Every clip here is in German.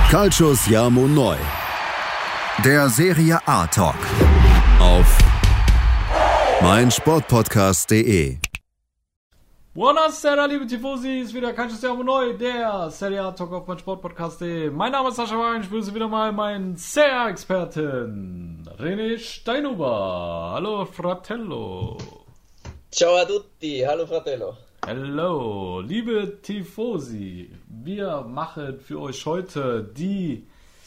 Calcio Siamo Noi. Der Serie A Talk. Auf meinsportpodcast.de. Buonasera, liebe Tifosi, ist wieder Calcio Siamo Noi, der Serie A Talk auf meinsportpodcast.de. Mein Name ist Sascha Wagen, ich begrüße wieder mal meinen Serie A-Experten, René Steinhuber. Hallo, Fratello. Ciao a tutti, hallo Fratello. Hallo, liebe Tifosi, wir machen für euch heute die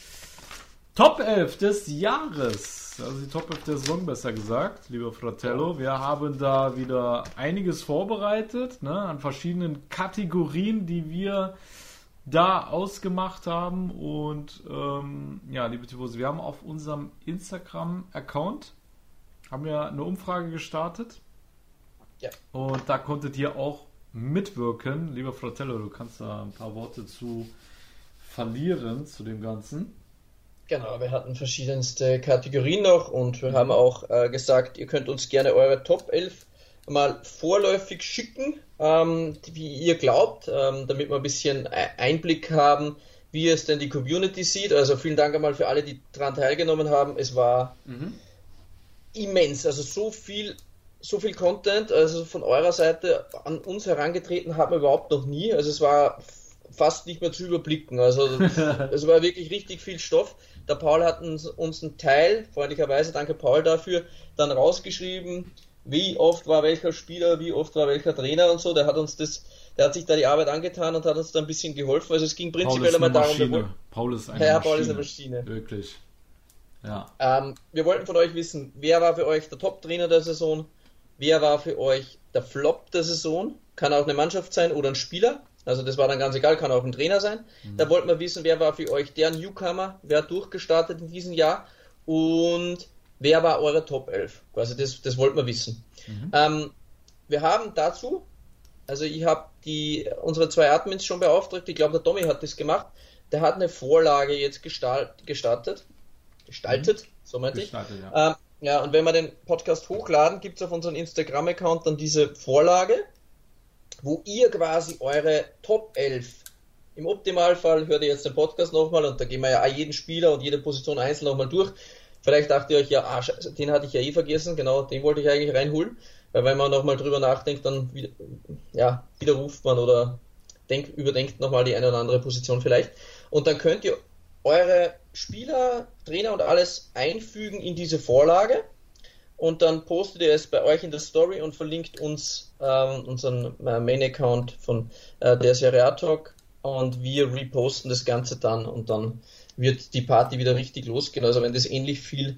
Top 11 des Jahres, also die Top 11 der Saison besser gesagt, lieber Fratello. Wir haben da wieder einiges vorbereitet, an verschiedenen Kategorien, die wir da ausgemacht haben. Und liebe Tifosi, wir haben auf unserem Instagram-Account haben wir eine Umfrage gestartet. Ja. Und da konntet ihr auch mitwirken. Lieber Fratello, du kannst da ein paar Worte zu verlieren zu dem Ganzen. Genau, wir hatten verschiedenste Kategorien noch und wir haben auch gesagt, ihr könnt uns gerne eure Top 11 mal vorläufig schicken, wie ihr glaubt, damit wir ein bisschen Einblick haben, wie es denn die Community sieht. Also vielen Dank einmal für alle, die daran teilgenommen haben. Es war immens, also so viel Content, also von eurer Seite an uns herangetreten haben wir überhaupt noch nie. Also es war fast nicht mehr zu überblicken. Also es war wirklich richtig viel Stoff. Der Paul hat uns einen Teil, freundlicherweise, danke Paul dafür, dann rausgeschrieben, wie oft war welcher Spieler, wie oft war welcher Trainer und so. Der hat sich da die Arbeit angetan und hat uns da ein bisschen geholfen. Also es ging prinzipiell einmal darum, Paul ist eine Maschine. Wirklich. Ja. Wir wollten von euch wissen, wer war für euch der Top-Trainer der Saison? Wer war für euch der Flop der Saison? Kann auch eine Mannschaft sein oder ein Spieler. Also das war dann ganz egal, kann auch ein Trainer sein. Da wollten wir wissen, wer war für euch der Newcomer, wer hat durchgestartet in diesem Jahr und wer war eure Top 11? Quasi das wollten wir wissen. Wir haben dazu, also ich habe unsere zwei Admins schon beauftragt, ich glaube der Tommy hat das gemacht, der hat eine Vorlage jetzt gestaltet, so meinte ich. Ja. Ja, und wenn wir den Podcast hochladen, gibt es auf unserem Instagram-Account dann diese Vorlage, wo ihr quasi eure Top 11, im Optimalfall hört ihr jetzt den Podcast nochmal und da gehen wir ja jeden Spieler und jede Position einzeln nochmal durch. Vielleicht dacht ihr euch ja, den hatte ich ja vergessen, genau, den wollte ich eigentlich reinholen, weil wenn man nochmal drüber nachdenkt, dann widerruft man oder überdenkt nochmal die eine oder andere Position vielleicht. Und dann könnt ihr eure Spieler, Trainer und alles einfügen in diese Vorlage und dann postet ihr es bei euch in der Story und verlinkt uns unseren Main-Account von der Serie A Talk und wir reposten das Ganze dann und dann wird die Party wieder richtig losgehen. Also wenn das ähnlich viele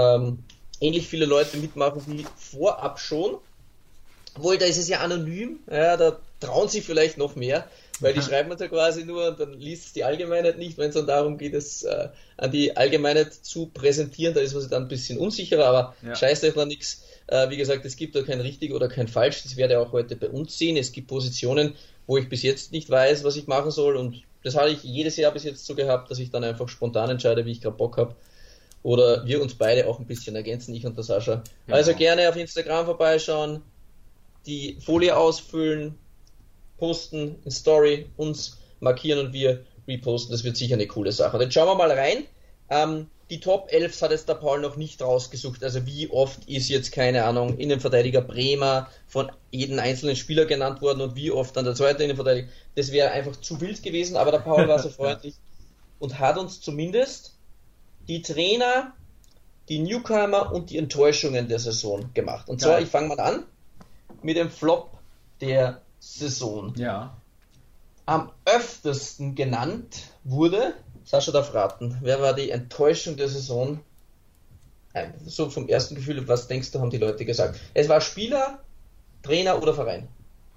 Leute mitmachen wie vorab schon, obwohl da ist es ja anonym, ja, da trauen sie vielleicht noch mehr, weil die schreiben uns ja quasi nur und dann liest es die Allgemeinheit nicht, wenn es dann darum geht, es an die Allgemeinheit zu präsentieren, da ist man sich dann ein bisschen unsicherer, aber scheißt euch noch nichts. Wie gesagt, es gibt da kein richtig oder kein falsch, das werde ich auch heute bei uns sehen. Es gibt Positionen, wo ich bis jetzt nicht weiß, was ich machen soll und das habe ich jedes Jahr bis jetzt so gehabt, dass ich dann einfach spontan entscheide, wie ich gerade Bock habe. Oder wir uns beide auch ein bisschen ergänzen, ich und der Sascha. Ja. Also gerne auf Instagram vorbeischauen, die Folie ausfüllen, posten, in Story, uns markieren und wir reposten. Das wird sicher eine coole Sache. Und jetzt schauen wir mal rein. Die Top 11 hat jetzt der Paul noch nicht rausgesucht. Also wie oft ist jetzt, keine Ahnung, Innenverteidiger Bremer von jedem einzelnen Spieler genannt worden und wie oft dann der zweite Innenverteidiger. Das wäre einfach zu wild gewesen, aber der Paul war so freundlich und hat uns zumindest die Trainer, die Newcomer und die Enttäuschungen der Saison gemacht. Und zwar, ich fange mal an mit dem Flop der Saison. Ja. Am öftesten genannt wurde, Sascha darf raten, wer war die Enttäuschung der Saison? So vom ersten Gefühl, was denkst du, haben die Leute gesagt? Es war Spieler, Trainer oder Verein?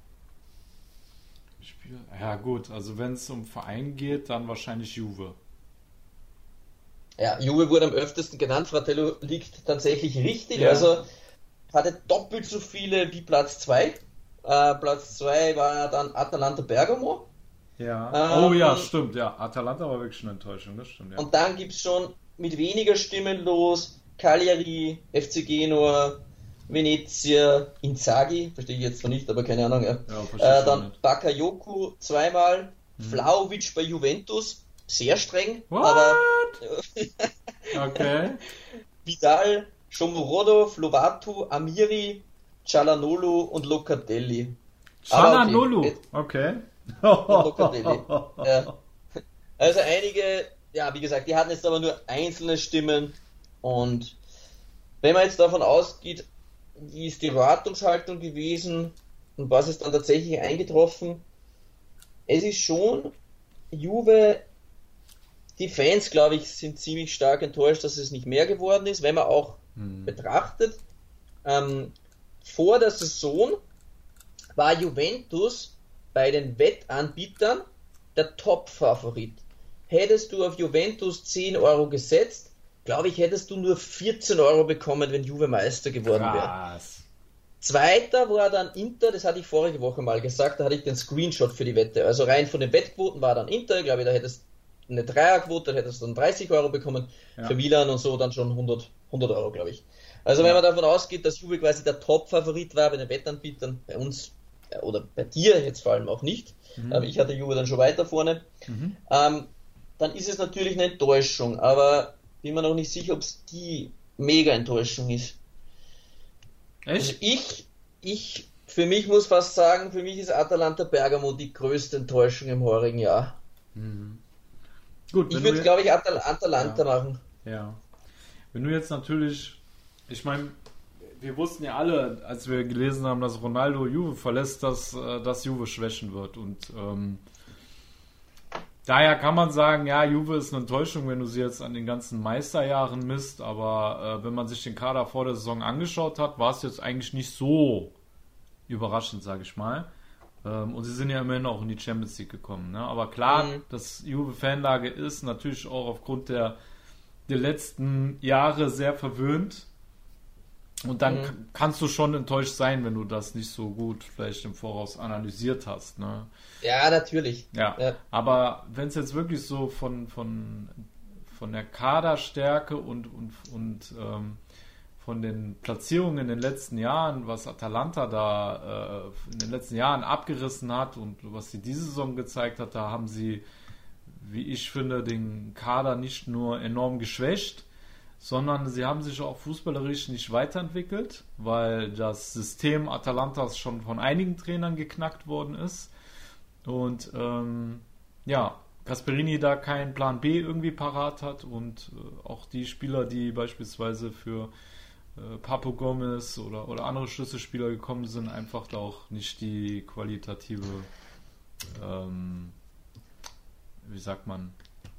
Ja gut, also wenn es um Verein geht, dann wahrscheinlich Juve. Ja, Juve wurde am öftesten genannt, Fratello liegt tatsächlich richtig, ja. Also hatte doppelt so viele wie Platz 2. Platz 2 war dann Atalanta Bergamo. Ja. Ja, stimmt, ja. Atalanta war wirklich eine Enttäuschung, das stimmt, ja. Und dann gibt es schon mit weniger Stimmen los Cagliari, FC Genua, Venezia, Inzaghi, verstehe ich jetzt noch nicht, aber keine Ahnung. Ja. Dann Bakayoko zweimal, Vlahovic bei Juventus, sehr streng, What? aber Okay. Vidal, Shomurodov, Lovato, Amiri, Çalhanoğlu und Locatelli. Çalhanoğlu, okay. Locatelli. Ja. Also einige, ja, wie gesagt, die hatten jetzt aber nur einzelne Stimmen und wenn man jetzt davon ausgeht, wie ist die Erwartungshaltung gewesen und was ist dann tatsächlich eingetroffen, es ist schon, Juve, die Fans, glaube ich, sind ziemlich stark enttäuscht, dass es nicht mehr geworden ist, wenn man auch betrachtet, vor der Saison war Juventus bei den Wettanbietern der Top-Favorit. Hättest du auf Juventus 10 Euro gesetzt, glaube ich, hättest du nur 14 Euro bekommen, wenn Juve Meister geworden wäre. Zweiter war dann Inter, das hatte ich vorige Woche mal gesagt, da hatte ich den Screenshot für die Wette. Also rein von den Wettquoten war dann Inter, glaube ich, da hättest du eine Dreierquote, da hättest du dann 30 Euro bekommen, für Milan und so dann schon 100 Euro, glaube ich. Also wenn man davon ausgeht, dass Juve quasi der Top-Favorit war bei den Wettanbietern, bei uns oder bei dir jetzt vor allem auch nicht, ich hatte Juve dann schon weiter vorne, dann ist es natürlich eine Enttäuschung, aber bin mir noch nicht sicher, ob es die Mega-Enttäuschung ist. Echt? Also ich für mich muss fast sagen, für mich ist Atalanta Bergamo die größte Enttäuschung im heurigen Jahr. Gut, ich würde, glaube ich, Atalanta machen. Ja. Wenn du jetzt natürlich, ich meine, wir wussten ja alle, als wir gelesen haben, dass Ronaldo Juve verlässt, dass Juve schwächen wird. Und daher kann man sagen, ja, Juve ist eine Enttäuschung, wenn du sie jetzt an den ganzen Meisterjahren misst. Aber wenn man sich den Kader vor der Saison angeschaut hat, war es jetzt eigentlich nicht so überraschend, sage ich mal. Und sie sind ja immerhin auch in die Champions League gekommen. Ne? Aber klar, dass Juve-Fanlage ist natürlich auch aufgrund der letzten Jahre sehr verwöhnt. Und dann kannst du schon enttäuscht sein, wenn du das nicht so gut vielleicht im Voraus analysiert hast. Ne? Ja, natürlich. Ja. Aber wenn es jetzt wirklich so von der Kaderstärke und von den Platzierungen in den letzten Jahren, was Atalanta da in den letzten Jahren abgerissen hat und was sie diese Saison gezeigt hat, da haben sie, wie ich finde, den Kader nicht nur enorm geschwächt, sondern sie haben sich auch fußballerisch nicht weiterentwickelt, weil das System Atalantas schon von einigen Trainern geknackt worden ist und Gasperini da keinen Plan B irgendwie parat hat und auch die Spieler, die beispielsweise für Papu Gomez oder andere Schlüsselspieler gekommen sind, einfach da auch nicht die qualitative wie sagt man?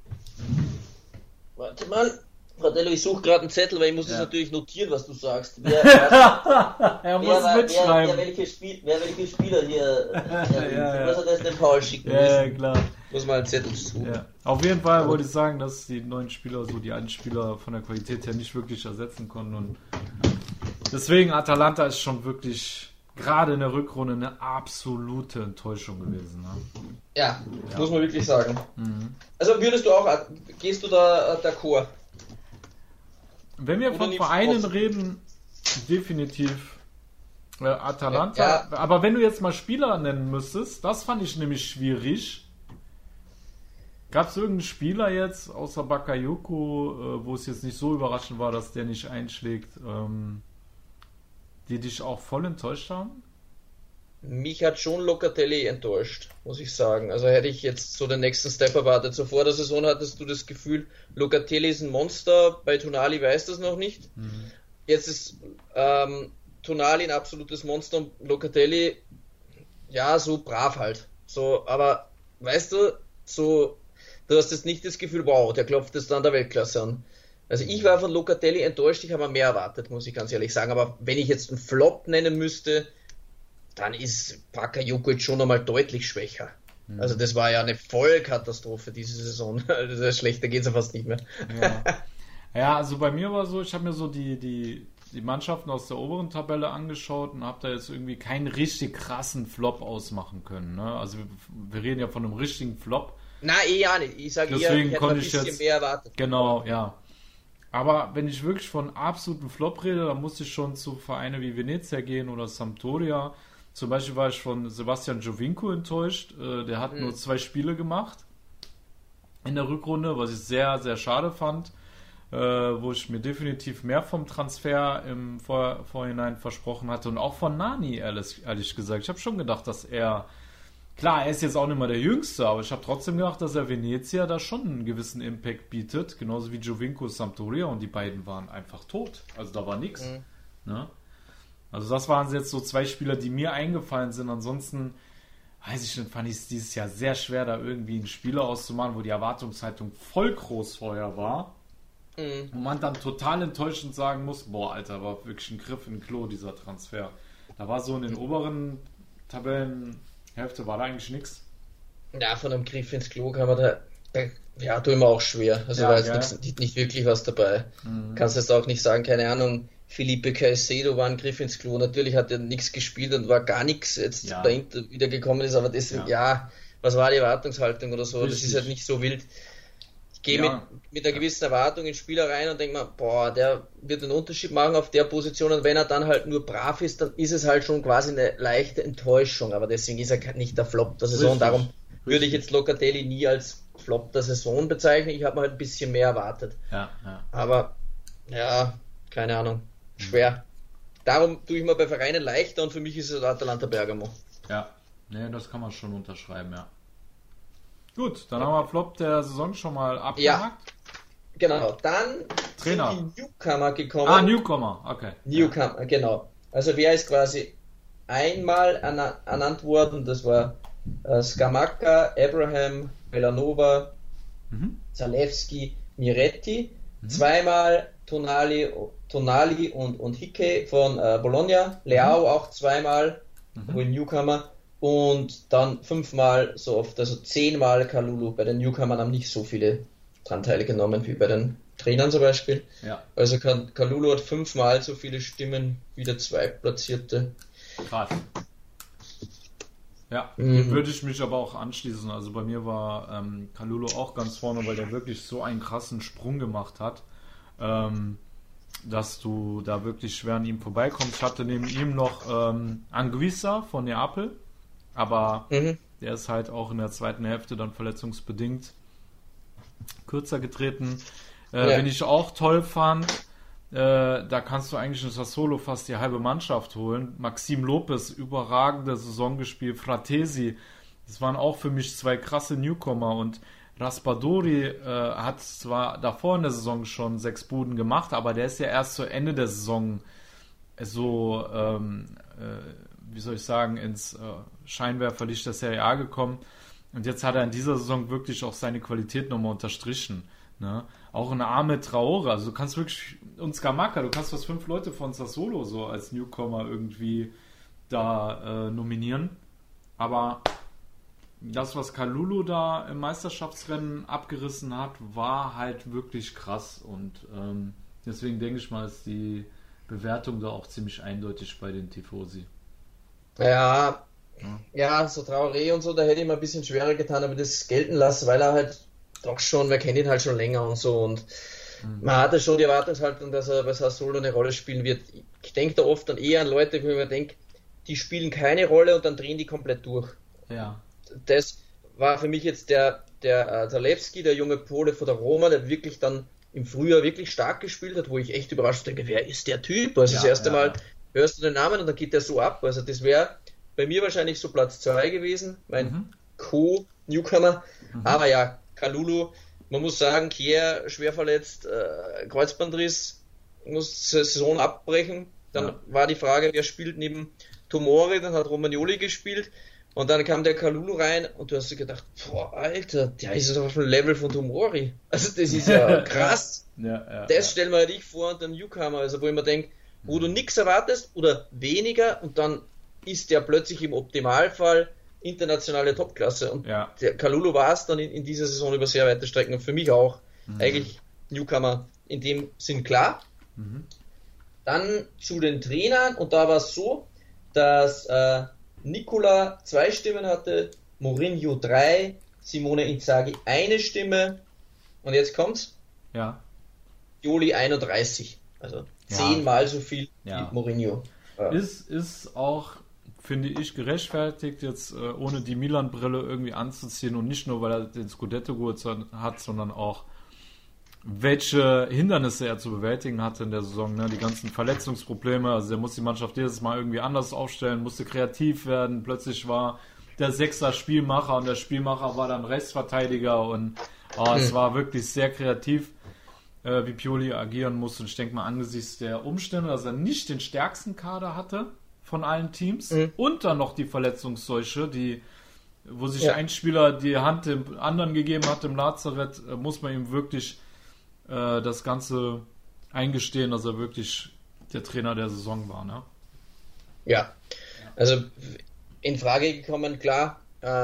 Warte mal, Fratello, ich suche gerade einen Zettel, weil ich muss das natürlich notieren, was du sagst. Er muss mitschreiben. Welche Spieler hier was hat er jetzt den Paul schicken müssen? Ja, klar. Muss mal einen Zettel suchen. Ja. Auf jeden Fall wollte ich sagen, dass die neuen Spieler so die alten Spieler von der Qualität her nicht wirklich ersetzen konnten und deswegen Atalanta ist schon wirklich gerade in der Rückrunde eine absolute Enttäuschung gewesen. Ne? Ja, muss man wirklich sagen. Also gehst du da d'accord? Wenn wir von Vereinen reden, definitiv Atalanta. Ja. Aber wenn du jetzt mal Spieler nennen müsstest, das fand ich nämlich schwierig. Gab es irgendeinen Spieler jetzt, außer Bakayoko, wo es jetzt nicht so überraschend war, dass der nicht einschlägt, die dich auch voll enttäuscht haben? Mich hat schon Locatelli enttäuscht, muss ich sagen. Also hätte ich jetzt so den nächsten Step erwartet. So vor der Saison hattest du das Gefühl, Locatelli ist ein Monster, bei Tonali weiß das noch nicht. Jetzt ist Tonali ein absolutes Monster und Locatelli, ja, so brav halt. So, aber weißt du, so, du hast jetzt nicht das Gefühl, wow, der klopft jetzt an der Weltklasse an. Also ich war von Locatelli enttäuscht, ich habe mehr erwartet, muss ich ganz ehrlich sagen. Aber wenn ich jetzt einen Flop nennen müsste, dann ist Bakayoko jetzt schon einmal deutlich schwächer. Also das war ja eine Vollkatastrophe diese Saison. Also schlechter geht es ja fast nicht mehr. Ja, also bei mir war so, ich habe mir so die Mannschaften aus der oberen Tabelle angeschaut und habe da jetzt irgendwie keinen richtig krassen Flop ausmachen können. Ne? Also wir reden ja von einem richtigen Flop. Na, ja nicht. Ich sage eher, ich hätte ein bisschen mehr erwartet. Genau, ja. Aber wenn ich wirklich von absoluten Flop rede, dann muss ich schon zu Vereinen wie Venezia gehen oder Sampdoria. Zum Beispiel war ich von Sebastian Giovinco enttäuscht. Der hat nur 2 Spiele gemacht. in der Rückrunde, was ich sehr, sehr schade fand, wo ich mir definitiv mehr vom Transfer im Vorhinein versprochen hatte und auch von Nani, ehrlich gesagt. Ich habe schon gedacht, dass er, klar, er ist jetzt auch nicht mehr der Jüngste, aber ich habe trotzdem gedacht, dass er Venezia da schon einen gewissen Impact bietet, genauso wie Giovinco Sampdoria, und die beiden waren einfach tot. Also da war nichts. Ne? Also das waren jetzt so 2 Spieler, die mir eingefallen sind. Ansonsten, weiß ich nicht, fand ich es dieses Jahr sehr schwer, da irgendwie einen Spieler auszumachen, wo die Erwartungshaltung voll groß vorher war. Und man dann total enttäuschend sagen muss, boah, Alter, war wirklich ein Griff in Klo, dieser Transfer. Da war so in den oberen Tabellenhälfte war da eigentlich nichts. Ja, von einem Griff ins Klo kann man da tut mir auch schwer. Also war jetzt nicht wirklich was dabei. Kannst jetzt auch nicht sagen, keine Ahnung, Felipe Caicedo war ein Griff ins Klo. Natürlich hat er nichts gespielt und war gar nichts jetzt bei Inter wieder gekommen ist, aber deswegen, was war die Erwartungshaltung oder so? Richtig. Das ist halt nicht so wild. Ich gehe mit einer gewissen Erwartung ins Spieler rein und denke mir, boah, der wird einen Unterschied machen auf der Position, und wenn er dann halt nur brav ist, dann ist es halt schon quasi eine leichte Enttäuschung, aber deswegen ist er nicht der Flop der Saison. Darum würde ich jetzt Locatelli nie als Flop der Saison bezeichnen. Ich habe mir halt ein bisschen mehr erwartet. Aber keine Ahnung, schwer. Darum tue ich mir bei Vereinen leichter, und für mich ist es Atalanta Bergamo. Ja, das kann man schon unterschreiben, ja. Gut, dann haben wir Flop der Saison schon mal abgehakt. Ja, genau. Dann Trainer. Sind die Newcomer gekommen. Newcomer, okay. Newcomer, genau. Also wer ist quasi einmal ernannt worden? Das war Scamacca, Abraham, Bellanova, Zalewski, Miretti. Zweimal Tonali und Hickey von Bologna. Leao auch zweimal, wohl Newcomer. Und dann 5-mal so oft, also 10-mal Kalulu. Bei den Newcomern haben nicht so viele dran teilgenommen wie bei den Trainern zum Beispiel. Ja. Also Kalulu hat 5-mal so viele Stimmen wie der Zweitplatzierte. Krass. Ja, dem würde ich mich aber auch anschließen. Also bei mir war Kalulu auch ganz vorne, weil der wirklich so einen krassen Sprung gemacht hat, dass du da wirklich schwer an ihm vorbeikommst. Ich hatte neben ihm noch Anguissa von Neapel. Aber der ist halt auch in der zweiten Hälfte dann verletzungsbedingt kürzer getreten. Wen ich auch toll fand, da kannst du eigentlich in Sassuolo fast die halbe Mannschaft holen. Maxim Lopez, überragende Saison gespielt. Fratesi, das waren auch für mich 2 krasse Newcomer. Und Raspadori hat zwar davor in der Saison schon 6 Buden gemacht, aber der ist ja erst zu Ende der Saison so wie soll ich sagen, ins Scheinwerferlicht der Serie A gekommen. Und jetzt hat er in dieser Saison wirklich auch seine Qualität nochmal unterstrichen. Ne? Auch eine Ahmed Traore. Also du kannst wirklich, und Scamacca, du kannst fast 5 Leute von Sassuolo so als Newcomer irgendwie da nominieren. Aber das, was Kalulu da im Meisterschaftsrennen abgerissen hat, war halt wirklich krass. Und deswegen denke ich mal, ist die Bewertung da auch ziemlich eindeutig bei den Tifosi. Ja, so Traoré und so, da hätte ich mir ein bisschen schwerer getan, aber das gelten lassen, weil er halt doch schon, wir kennen ihn halt schon länger und so, und man hatte schon die Erwartungshaltung, dass er bei Sassuolo eine Rolle spielen wird. Ich denke da oft dann eher an Leute, wo ich mir denke, die spielen keine Rolle und dann drehen die komplett durch. Ja. Das war für mich jetzt der Zalewski, der junge Pole von der Roma, der wirklich dann im Frühjahr wirklich stark gespielt hat, wo ich echt überrascht denke, wer ist der Typ? Also das erste Mal hörst du den Namen und dann geht der so ab. Also das wäre bei mir wahrscheinlich so Platz 2 gewesen, mein Co-Newcomer. Aber ja, Kalulu, man muss sagen, Kier schwer verletzt, Kreuzbandriss, muss die Saison abbrechen. Dann war die Frage, wer spielt neben Tomori, dann hat Romagnoli gespielt. Und dann kam der Kalulu rein und du hast dir gedacht, boah, Alter, der ist auf dem Level von Tomori. Also das ist ja krass. Stellen wir dich vor und den Newcomer, also wo ich mir denke, wo du nichts erwartest oder weniger, und dann ist der plötzlich im Optimalfall internationale Topklasse. Und der Kalulu war es dann in dieser Saison über sehr weite Strecken, und für mich auch eigentlich Newcomer in dem Sinn klar. Dann zu den Trainern, und da war es so, dass Nicola 2 Stimmen hatte, Mourinho 3, Simone Inzaghi 1 Stimme, und jetzt kommt's. Pioli 31, also 10-mal so viel wie Mourinho. Ist auch finde ich, gerechtfertigt, jetzt ohne die Milan-Brille irgendwie anzuziehen und nicht nur, weil er den Scudetto geholt hat, sondern auch, welche Hindernisse er zu bewältigen hatte in der Saison, ne? Die ganzen Verletzungsprobleme, also er muss die Mannschaft jedes Mal irgendwie anders aufstellen, musste kreativ werden, plötzlich war der Sechser Spielmacher und der Spielmacher war dann Rechtsverteidiger und es war wirklich sehr kreativ, wie Pioli agieren musste. Und ich denke mal, angesichts der Umstände, dass er nicht den stärksten Kader hatte von allen Teams und dann noch die Verletzungsseuche, wo sich ein Spieler die Hand dem anderen gegeben hat im Lazarett, muss man ihm wirklich das Ganze eingestehen, dass er wirklich der Trainer der Saison war, ne? Ja, also in Frage gekommen, klar,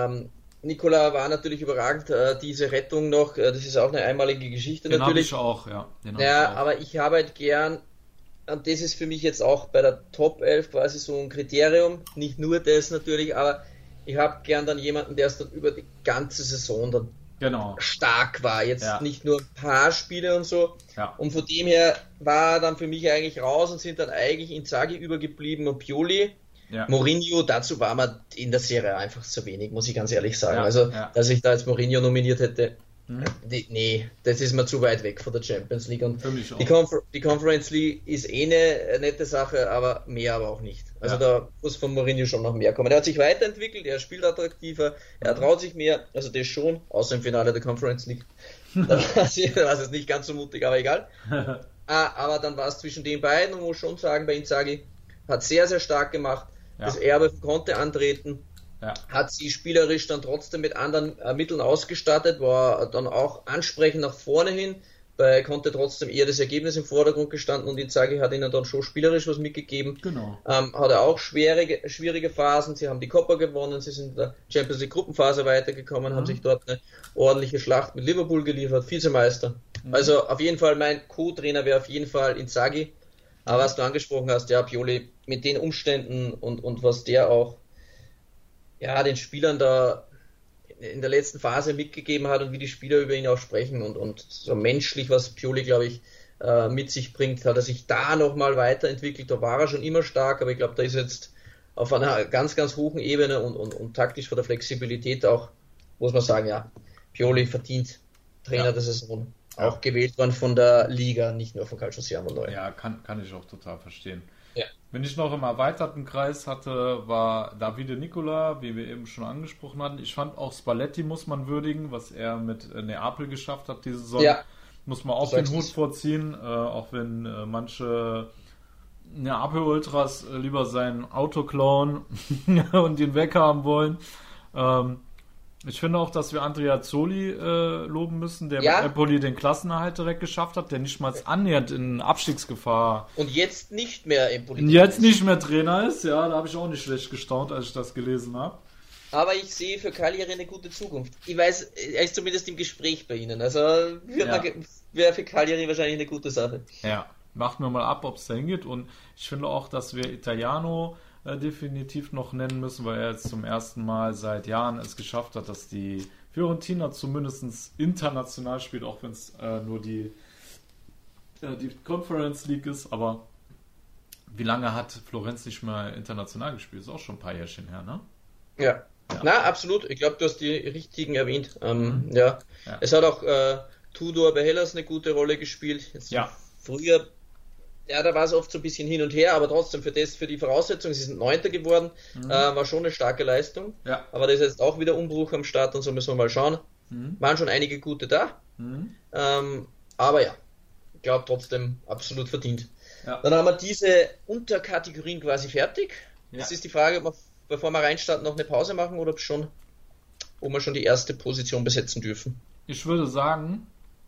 Nicola war natürlich überragend, diese Rettung noch, das ist auch eine einmalige Geschichte Den natürlich. Den habe ich auch, ja. Aber ich habe halt gern, und das ist für mich jetzt auch bei der Top 11 quasi so ein Kriterium, nicht nur das natürlich, aber ich habe gern dann jemanden, der es dann über die ganze Saison dann stark war, jetzt nicht nur ein paar Spiele und so. Ja. Und von dem her war er dann für mich eigentlich raus und sind dann eigentlich Inzaghi übergeblieben und Pioli. Ja. Mourinho, dazu war man in der Serie einfach zu wenig, muss ich ganz ehrlich sagen. Dass ich da jetzt Mourinho nominiert hätte, nee, das ist mir zu weit weg von der Champions League. Und die Conference League ist eine nette Sache, aber mehr aber auch nicht. Also da muss von Mourinho schon noch mehr kommen. Er hat sich weiterentwickelt, er spielt attraktiver, er traut sich mehr, also das schon, außer im Finale der Conference League. Da war es nicht ganz so mutig, aber egal. Aber dann war es zwischen den beiden und muss schon sagen, bei Inzaghi hat sehr, sehr stark gemacht. Das Erbe konnte antreten, hat sie spielerisch dann trotzdem mit anderen Mitteln ausgestattet, war dann auch ansprechend nach vorne hin, konnte trotzdem eher das Ergebnis im Vordergrund gestanden und Inzaghi hat ihnen dann schon spielerisch was mitgegeben. Genau. Hat er auch schwierige Phasen, sie haben die Coppa gewonnen, sie sind in der Champions League Gruppenphase weitergekommen, haben sich dort eine ordentliche Schlacht mit Liverpool geliefert, Vizemeister. Also auf jeden Fall, mein Co-Trainer wäre auf jeden Fall Inzaghi. Aber was du angesprochen hast, Pioli mit den Umständen und was der auch den Spielern da in der letzten Phase mitgegeben hat und wie die Spieler über ihn auch sprechen und so menschlich, was Pioli, glaube ich, mit sich bringt, hat er sich da nochmal weiterentwickelt. Da war er schon immer stark, aber ich glaube, da ist jetzt auf einer ganz, ganz hohen Ebene und taktisch von der Flexibilität auch, muss man sagen, Pioli verdient Trainer der Saison. Auch gewählt worden von der Liga, nicht nur von Calcio Siamo neu. Ja, kann ich auch total verstehen. Ja. Wenn ich noch im erweiterten Kreis hatte, war Davide Nicola, wie wir eben schon angesprochen hatten. Ich fand auch Spalletti muss man würdigen, was er mit Neapel geschafft hat diese Saison. Ja. Muss man auch den Hut vorziehen, auch wenn manche Neapel-Ultras lieber sein Auto klauen und ihn weghaben wollen. Ich finde auch, dass wir Andrea Zoli loben müssen, der mit Empoli den Klassenerhalt direkt geschafft hat, der nicht mal annähernd in Abstiegsgefahr und jetzt nicht mehr Empoli nicht mehr Trainer ist. Ja, da habe ich auch nicht schlecht gestaunt, als ich das gelesen habe. Aber ich sehe für Cagliari eine gute Zukunft. Ich weiß, er ist zumindest im Gespräch bei Ihnen. Also wäre für Cagliari wahrscheinlich eine gute Sache. Ja, warten wir mal ab, ob es da hingeht. Und ich finde auch, dass wir Italiano definitiv noch nennen müssen, weil er jetzt zum ersten Mal seit Jahren es geschafft hat, dass die Fiorentina zumindest international spielt, auch wenn es nur die Conference League ist, aber wie lange hat Florenz nicht mehr international gespielt? Ist auch schon ein paar Jährchen her, ne? Ja. Na, absolut. Ich glaube, du hast die richtigen erwähnt. Es hat auch Tudor bei Hellas eine gute Rolle gespielt. Jetzt früher da war es oft so ein bisschen hin und her, aber trotzdem für die Voraussetzungen, sie sind Neunter geworden, war schon eine starke Leistung. Ja. Aber da ist jetzt auch wieder Umbruch am Start und so müssen wir mal schauen. Waren schon einige gute da. Aber ich glaube trotzdem absolut verdient. Ja. Dann haben wir diese Unterkategorien quasi fertig. Ja. Jetzt ist die Frage, ob wir, bevor wir reinstarten, noch eine Pause machen oder ob wir schon die erste Position besetzen dürfen. Ich würde sagen,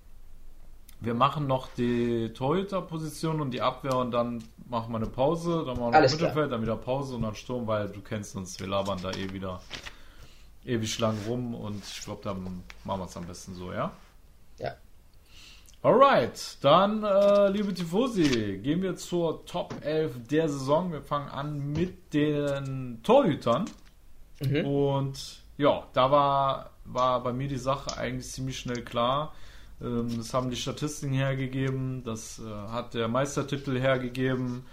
wir machen noch die Torhüter-Position und die Abwehr und dann machen wir eine Pause, dann machen wir noch Mittelfeld, dann wieder Pause und dann Sturm, weil du kennst uns, wir labern da wieder ewig lang rum und ich glaube, dann machen wir es am besten so, ja? Ja. Alright, dann, liebe Tifosi, gehen wir zur Top 11 der Saison. Wir fangen an mit den Torhütern und da war bei mir die Sache eigentlich ziemlich schnell klar. Das haben die Statistiken hergegeben, das hat der Meistertitel hergegeben.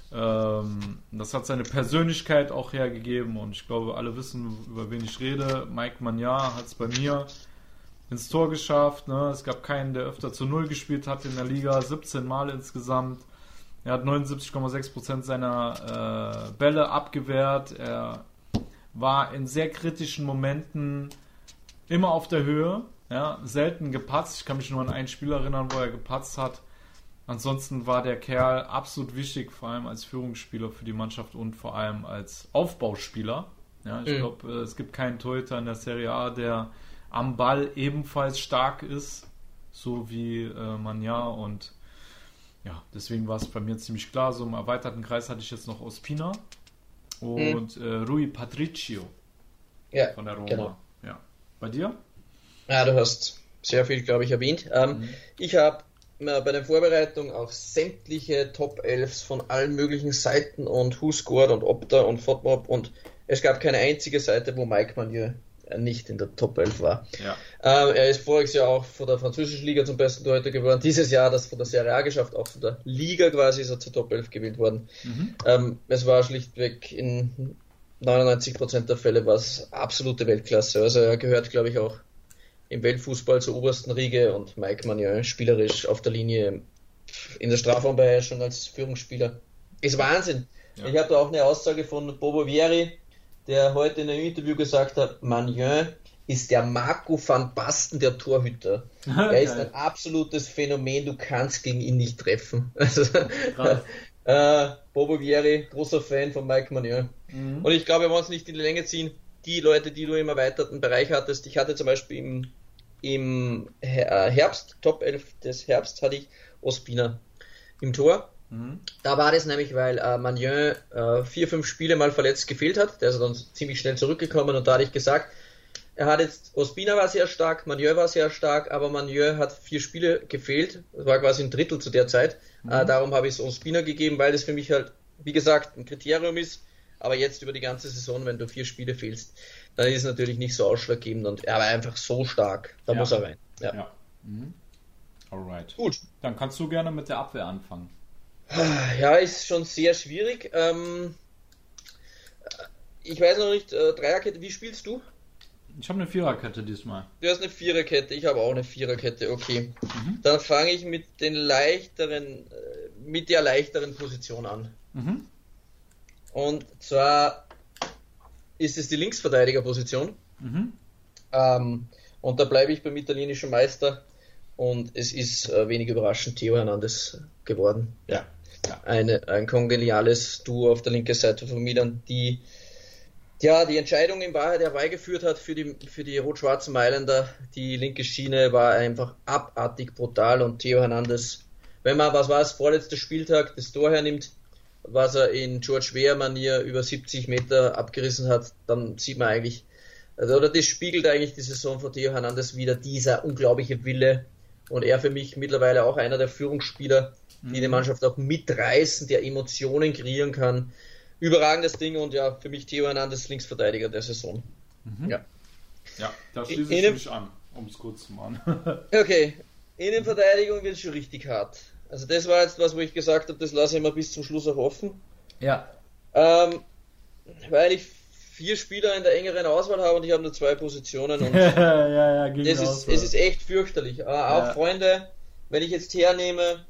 Das hat seine Persönlichkeit auch hergegeben und ich glaube, alle wissen, über wen ich rede. Mike Magnard hat es bei mir ins Tor geschafft. Ne? Es gab keinen, der öfter zu 0 gespielt hat in der Liga, 17 Mal insgesamt. Er hat 79,6% seiner Bälle abgewehrt. Er war in sehr kritischen Momenten immer auf der Höhe. Ja? Selten gepatzt. Ich kann mich nur an ein Spiel erinnern, wo er gepatzt hat. Ansonsten war der Kerl absolut wichtig, vor allem als Führungsspieler für die Mannschaft und vor allem als Aufbauspieler. Ja, ich glaube, es gibt keinen Torhüter in der Serie A, der am Ball ebenfalls stark ist, so wie Magnard. Und ja, deswegen war es bei mir ziemlich klar. So im erweiterten Kreis hatte ich jetzt noch Ospina und Rui Patricio von der Roma. Genau. Ja. Bei dir? Ja, du hast sehr viel, glaube ich, erwähnt. Ich habe bei der Vorbereitung auch sämtliche Top 11 von allen möglichen Seiten und WhoScored und Opta und FODMOB und es gab keine einzige Seite, wo Mike Magnard nicht in der Top 11 war. Ja. Er ist voriges Jahr auch von der französischen Liga zum besten Torhüter geworden. Dieses Jahr das von der Serie A geschafft, auch von der Liga quasi ist er zur Top 11 gewählt worden. Es war schlichtweg in 99% der Fälle war es absolute Weltklasse. Also er gehört, glaube ich, auch im Weltfußball zur obersten Riege und Mike Magnard spielerisch auf der Linie in der Strafraumbeherrschung als Führungsspieler. Ist Wahnsinn. Ja. Ich habe da auch eine Aussage von Bobo Vieri, der heute in einem Interview gesagt hat, Magnard ist der Marco van Basten der Torhüter. Er ist ein absolutes Phänomen, du kannst gegen ihn nicht treffen. Also, Bobo Vieri, großer Fan von Mike Magnard. Und ich glaube, wir wollen es nicht in die Länge ziehen. Die Leute, die du im erweiterten Bereich hattest, ich hatte zum Beispiel im Herbst, Top 11 des Herbst, hatte ich Ospina im Tor. Da war das nämlich, weil Magnard 4-5 Spiele mal verletzt gefehlt hat. Der ist dann ziemlich schnell zurückgekommen und da hatte ich gesagt, er hat jetzt, Ospina war sehr stark, Magnard war sehr stark, aber Magnard hat 4 Spiele gefehlt. Das war quasi ein Drittel zu der Zeit. Darum habe ich es Ospina gegeben, weil das für mich halt, wie gesagt, ein Kriterium ist. Aber jetzt über die ganze Saison, wenn du 4 Spiele fehlst, dann ist es natürlich nicht so ausschlaggebend und er war einfach so stark. Da muss er rein. Ja. Alright. Gut. Dann kannst du gerne mit der Abwehr anfangen. Ja, ist schon sehr schwierig. Ich weiß noch nicht, Dreierkette, wie spielst du? Ich habe eine Viererkette diesmal. Du hast eine Viererkette, ich habe auch eine Viererkette, okay. Dann fange ich mit der leichteren Position an. Und zwar ist es die Linksverteidigerposition. Und da bleibe ich beim italienischen Meister. Und es ist wenig überraschend Theo Hernandez geworden. Ja. Ein kongeniales Duo auf der linken Seite von Milan, die Entscheidung in Wahrheit herbeigeführt hat für die rot-schwarzen Mailänder. Die linke Schiene war einfach abartig brutal und Theo Hernandez, wenn man, vorletzter Spieltag, das Tor hernimmt, was er in George Weah-Manier über 70 Meter abgerissen hat, dann sieht man eigentlich, das spiegelt eigentlich die Saison von Theo Hernandez wieder, dieser unglaubliche Wille und er für mich mittlerweile auch einer der Führungsspieler, die Mannschaft auch mitreißen, der Emotionen kreieren kann. Überragendes Ding und ja, für mich Theo Hernandez Linksverteidiger der Saison. Ja, da schließe ich mich an, um es kurz zu machen. Okay, Innenverteidigung wird schon richtig hart. Also das war jetzt was, wo ich gesagt habe, das lasse ich mal bis zum Schluss auch offen. Ja. Weil ich 4 Spieler in der engeren Auswahl habe und ich habe nur 2 Positionen. Und es ist echt fürchterlich. Auch Freunde, wenn ich jetzt hernehme,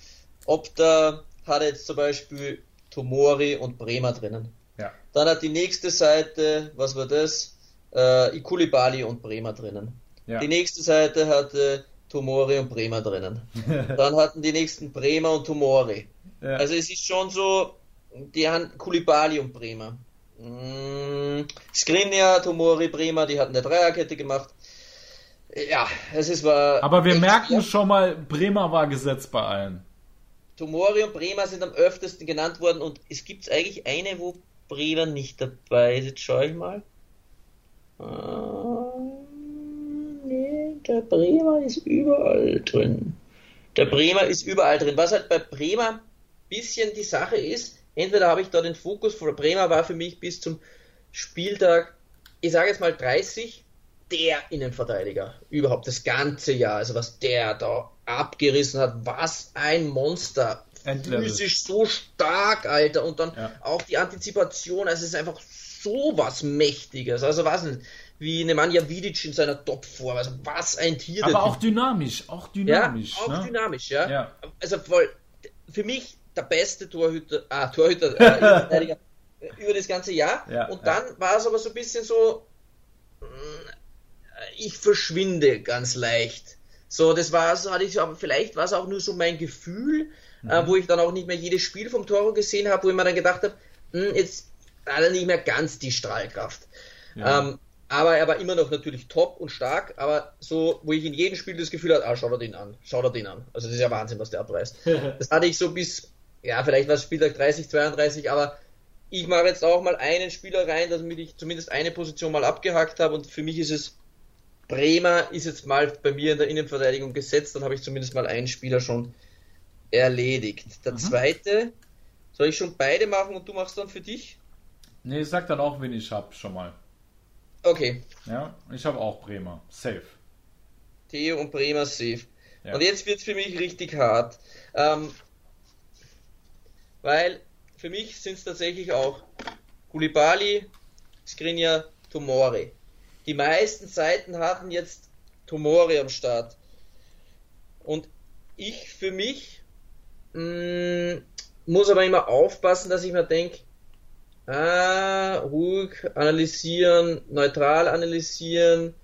Opta hat jetzt zum Beispiel Tomori und Bremer drinnen. Ja. Dann hat die nächste Seite, was war das? Koulibaly und Bremer drinnen. Ja. Die nächste Seite hatte Tomori und Bremer drinnen. Dann hatten die nächsten Bremer und Tomori. Ja. Also es ist schon so, die haben Koulibaly und Bremer. Skriniar, Tomori, Bremer, die hatten eine Dreierkette gemacht. Ja, war. Aber wir merken schon mal, Bremer war gesetzt bei allen. Tomori und Bremer sind am öftesten genannt worden und es gibt eigentlich eine, wo Bremer nicht dabei ist. Jetzt schaue ich mal. Nee, der Bremer ist überall drin. Was halt bei Bremer ein bisschen die Sache ist, entweder habe ich da den Fokus, von Bremer war für mich bis zum Spieltag, ich sage jetzt mal 30, der Innenverteidiger. Überhaupt das ganze Jahr. Also was der da abgerissen hat, was ein Monster. Endlevel. physisch so stark, Alter. Und dann auch die Antizipation, also es ist einfach so was Mächtiges. Also was denn, wie Nemanja Vidic in seiner Topform. Also was ein Tier. Aber auch dynamisch, dynamisch. Dynamisch, ja. Ja. Also voll, für mich der beste Innenverteidiger über das ganze Jahr. Ja, und dann war es aber so ein bisschen so, ich verschwinde ganz leicht. So, das war so, hatte ich, aber vielleicht war es auch nur so mein Gefühl, wo ich dann auch nicht mehr jedes Spiel vom Toro gesehen habe, wo ich mir dann gedacht habe, jetzt hat er nicht mehr ganz die Strahlkraft. Ja. Aber er war immer noch natürlich top und stark, aber so, wo ich in jedem Spiel das Gefühl hatte, schau dir den an. Also das ist ja Wahnsinn, was der abreißt. Das hatte ich so bis, vielleicht war es Spieltag 30, 32, aber ich mache jetzt auch mal einen Spieler rein, damit ich zumindest eine Position mal abgehakt habe, und für mich ist es, Bremer ist jetzt mal bei mir in der Innenverteidigung gesetzt, dann habe ich zumindest mal einen Spieler schon erledigt. Der zweite, soll ich schon beide machen und du machst dann für dich? Nee, ich sag dann auch, wen ich hab, schon mal. Okay. Ja, ich habe auch Bremer. Safe. Theo und Bremer safe. Ja. Und jetzt wird es für mich richtig hart. Weil für mich sind es tatsächlich auch Koulibaly, Skriniar, Tomori. Die meisten Seiten hatten jetzt Tomori am Start. Und ich für mich muss aber immer aufpassen, dass ich mir denke, ruhig analysieren, neutral analysieren.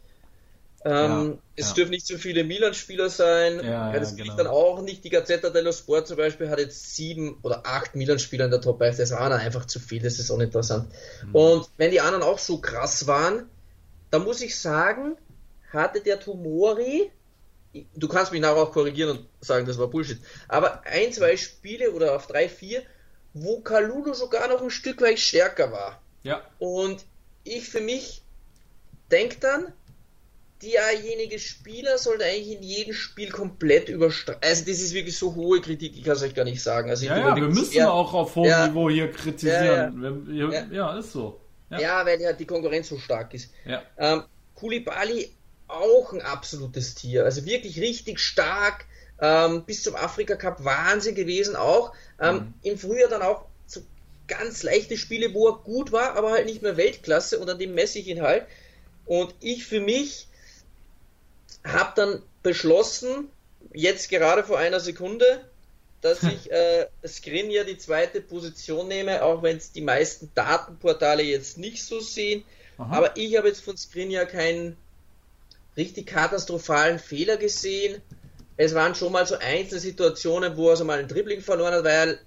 Es dürfen nicht so viele Milan-Spieler sein. Das kriegt dann auch nicht. Die Gazzetta dello Sport zum Beispiel hat jetzt 7 oder 8 Milan-Spieler in der Top 5. Das waren dann einfach zu viel, das ist uninteressant. Und wenn die anderen auch so krass waren, dann muss ich sagen, hatte der Tomori, du kannst mich nachher auch korrigieren und sagen, das war Bullshit, aber 1, 2 Spiele oder auf 3, 4, wo Kalulu sogar noch ein Stück weit stärker war. Ja. Und ich für mich denke dann, derjenige Spieler sollte eigentlich in jedem Spiel komplett überstreichen. Also das ist wirklich so hohe Kritik, ich kann es euch gar nicht sagen. Also wir müssen auch auf hohem Niveau hier kritisieren. Ja, ist so. Ja, weil die Konkurrenz so stark ist. Ja. Koulibaly auch ein absolutes Tier. Also wirklich richtig stark. Bis zum Afrika Cup Wahnsinn gewesen auch. Im Frühjahr dann auch so ganz leichte Spiele, wo er gut war, aber halt nicht mehr Weltklasse, und an dem messe ich ihn halt. Und ich für mich habe dann beschlossen, jetzt gerade vor einer Sekunde, dass ich Skriniar die zweite Position nehme, auch wenn es die meisten Datenportale jetzt nicht so sehen. Aha. Aber ich habe jetzt von Skriniar keinen richtig katastrophalen Fehler gesehen. Es waren schon mal so einzelne Situationen, wo er so mal ein Dribbling verloren hat, weil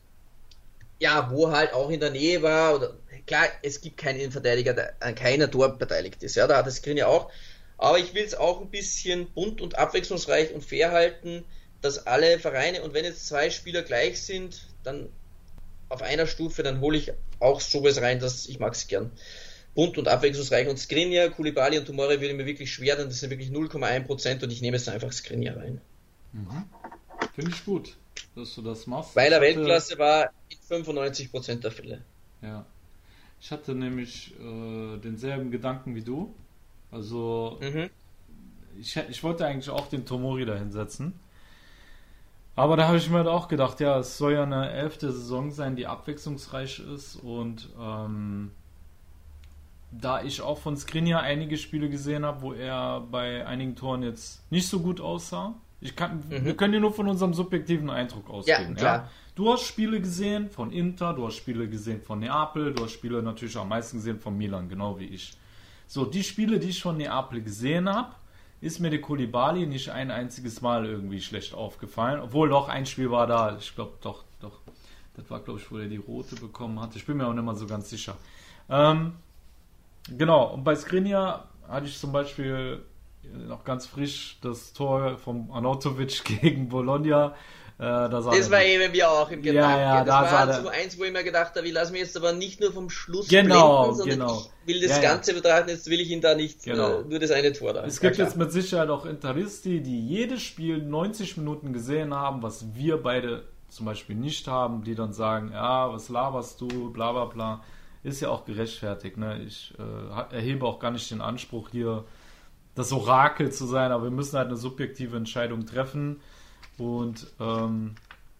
wo halt auch in der Nähe war. Oder klar, es gibt keinen Innenverteidiger, der an keiner Tor beteiligt ist. Ja, da hat das Skriniar auch. Aber ich will es auch ein bisschen bunt und abwechslungsreich und fair halten, dass alle Vereine, und wenn jetzt 2 Spieler gleich sind, dann auf einer Stufe, dann hole ich auch sowas rein, dass ich mag es gern. Bunt und abwechslungsreich. Und Skriniar, Koulibaly und Tomori würde mir wirklich schwer, denn das sind wirklich 0,1% und ich nehme jetzt einfach Skriniar rein. Finde ich gut, dass du das machst. Weil er Weltklasse war in 95% der Fälle. Ja. Ich hatte nämlich denselben Gedanken wie du. Also ich wollte eigentlich auch den Tomori da hinsetzen. Aber da habe ich mir halt auch gedacht, es soll ja eine 11. Saison sein, die abwechslungsreich ist, und da ich auch von Skriniar einige Spiele gesehen habe, wo er bei einigen Toren jetzt nicht so gut aussah. Wir können ja nur von unserem subjektiven Eindruck ausgehen. Ja? Du hast Spiele gesehen von Inter, du hast Spiele gesehen von Neapel, du hast Spiele natürlich am meisten gesehen von Milan, genau wie ich. So, die Spiele, die ich von Neapel gesehen habe, ist mir der Koulibaly nicht ein einziges Mal irgendwie schlecht aufgefallen. Obwohl doch, ein Spiel war da, ich glaube doch. Das war, glaube ich, wo er die rote bekommen hat. Ich bin mir auch nicht mal so ganz sicher. Genau, und bei Skriniar hatte ich zum Beispiel noch ganz frisch das Tor von Arnautovic gegen Bologna. Das war eben mir auch im Gedanken. Das war so eins, wo ich mir gedacht habe, ich lasse mich jetzt aber nicht nur vom Schluss blenden, sondern ich will das Ganze betrachten, jetzt will ich ihn da nicht nur das eine Tor da. Es gibt jetzt mit Sicherheit auch Interisti, die jedes Spiel 90 Minuten gesehen haben, was wir beide zum Beispiel nicht haben, die dann sagen, was laberst du, bla bla bla. Ist ja auch gerechtfertigt. Ne? Ich erhebe auch gar nicht den Anspruch, hier das Orakel zu sein, aber wir müssen halt eine subjektive Entscheidung treffen. Und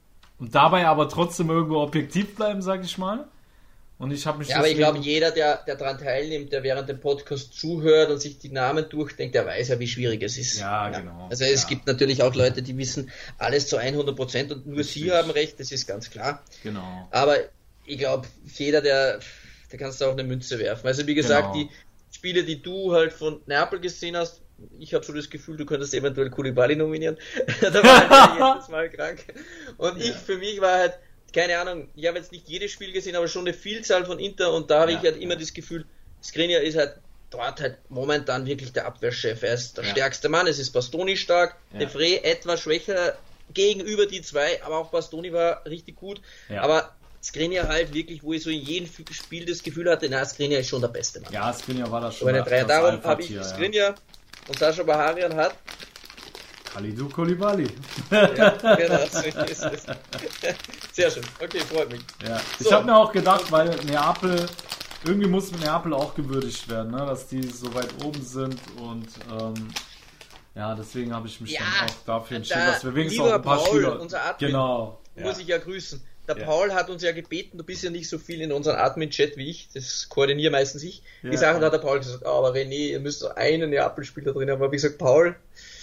Und dabei aber trotzdem irgendwo objektiv bleiben, sag ich mal. Und ich habe mich Ja, aber ich glaube, jeder, der daran teilnimmt, der während dem Podcast zuhört und sich die Namen durchdenkt, der weiß ja, wie schwierig es ist. Ja, genau. Also es gibt natürlich auch Leute, die wissen alles zu 100% und nur sie haben recht, das ist ganz klar. Genau. Aber ich glaube, jeder, der kannst du auch eine Münze werfen. Also wie gesagt, die Spiele, die du halt von Neapel gesehen hast, ich habe so das Gefühl, du könntest eventuell Koulibaly nominieren. Da war halt jedes Mal krank. Und für mich war halt, keine Ahnung, ich habe jetzt nicht jedes Spiel gesehen, aber schon eine Vielzahl von Inter und da habe ich halt immer das Gefühl, Skriniar ist halt dort halt momentan wirklich der Abwehrchef. Er ist der stärkste Mann, es ist Bastoni stark, De Vrij etwas schwächer gegenüber die zwei, aber auch Bastoni war richtig gut. Aber Skriniar halt wirklich, wo ich so in jedem Spiel das Gefühl hatte, na, Skriniar ist schon der beste Mann. Ja, Skriniar war das schon. Darum habe ich Skriniar und Sascha Baharian hat Kalidou Koulibaly. Ja, genau, so ist es. Sehr schön, okay, freut mich. Ja. So. Ich habe mir auch gedacht, weil Neapel, irgendwie muss Neapel auch gewürdigt werden, ne? Dass die so weit oben sind und deswegen habe ich mich dann auch dafür entschieden, dass wir wenigstens auch ein paar Spieler... Unser Admin, muss ich ja grüßen. Der Paul hat uns ja gebeten, du bist ja nicht so viel in unserem Admin-Chat wie ich, das koordiniere meistens ich. Die Sachen hat der Paul gesagt, aber René, ihr müsst so einen Neapel-Spieler drin haben. Aber ich gesagt, Paul,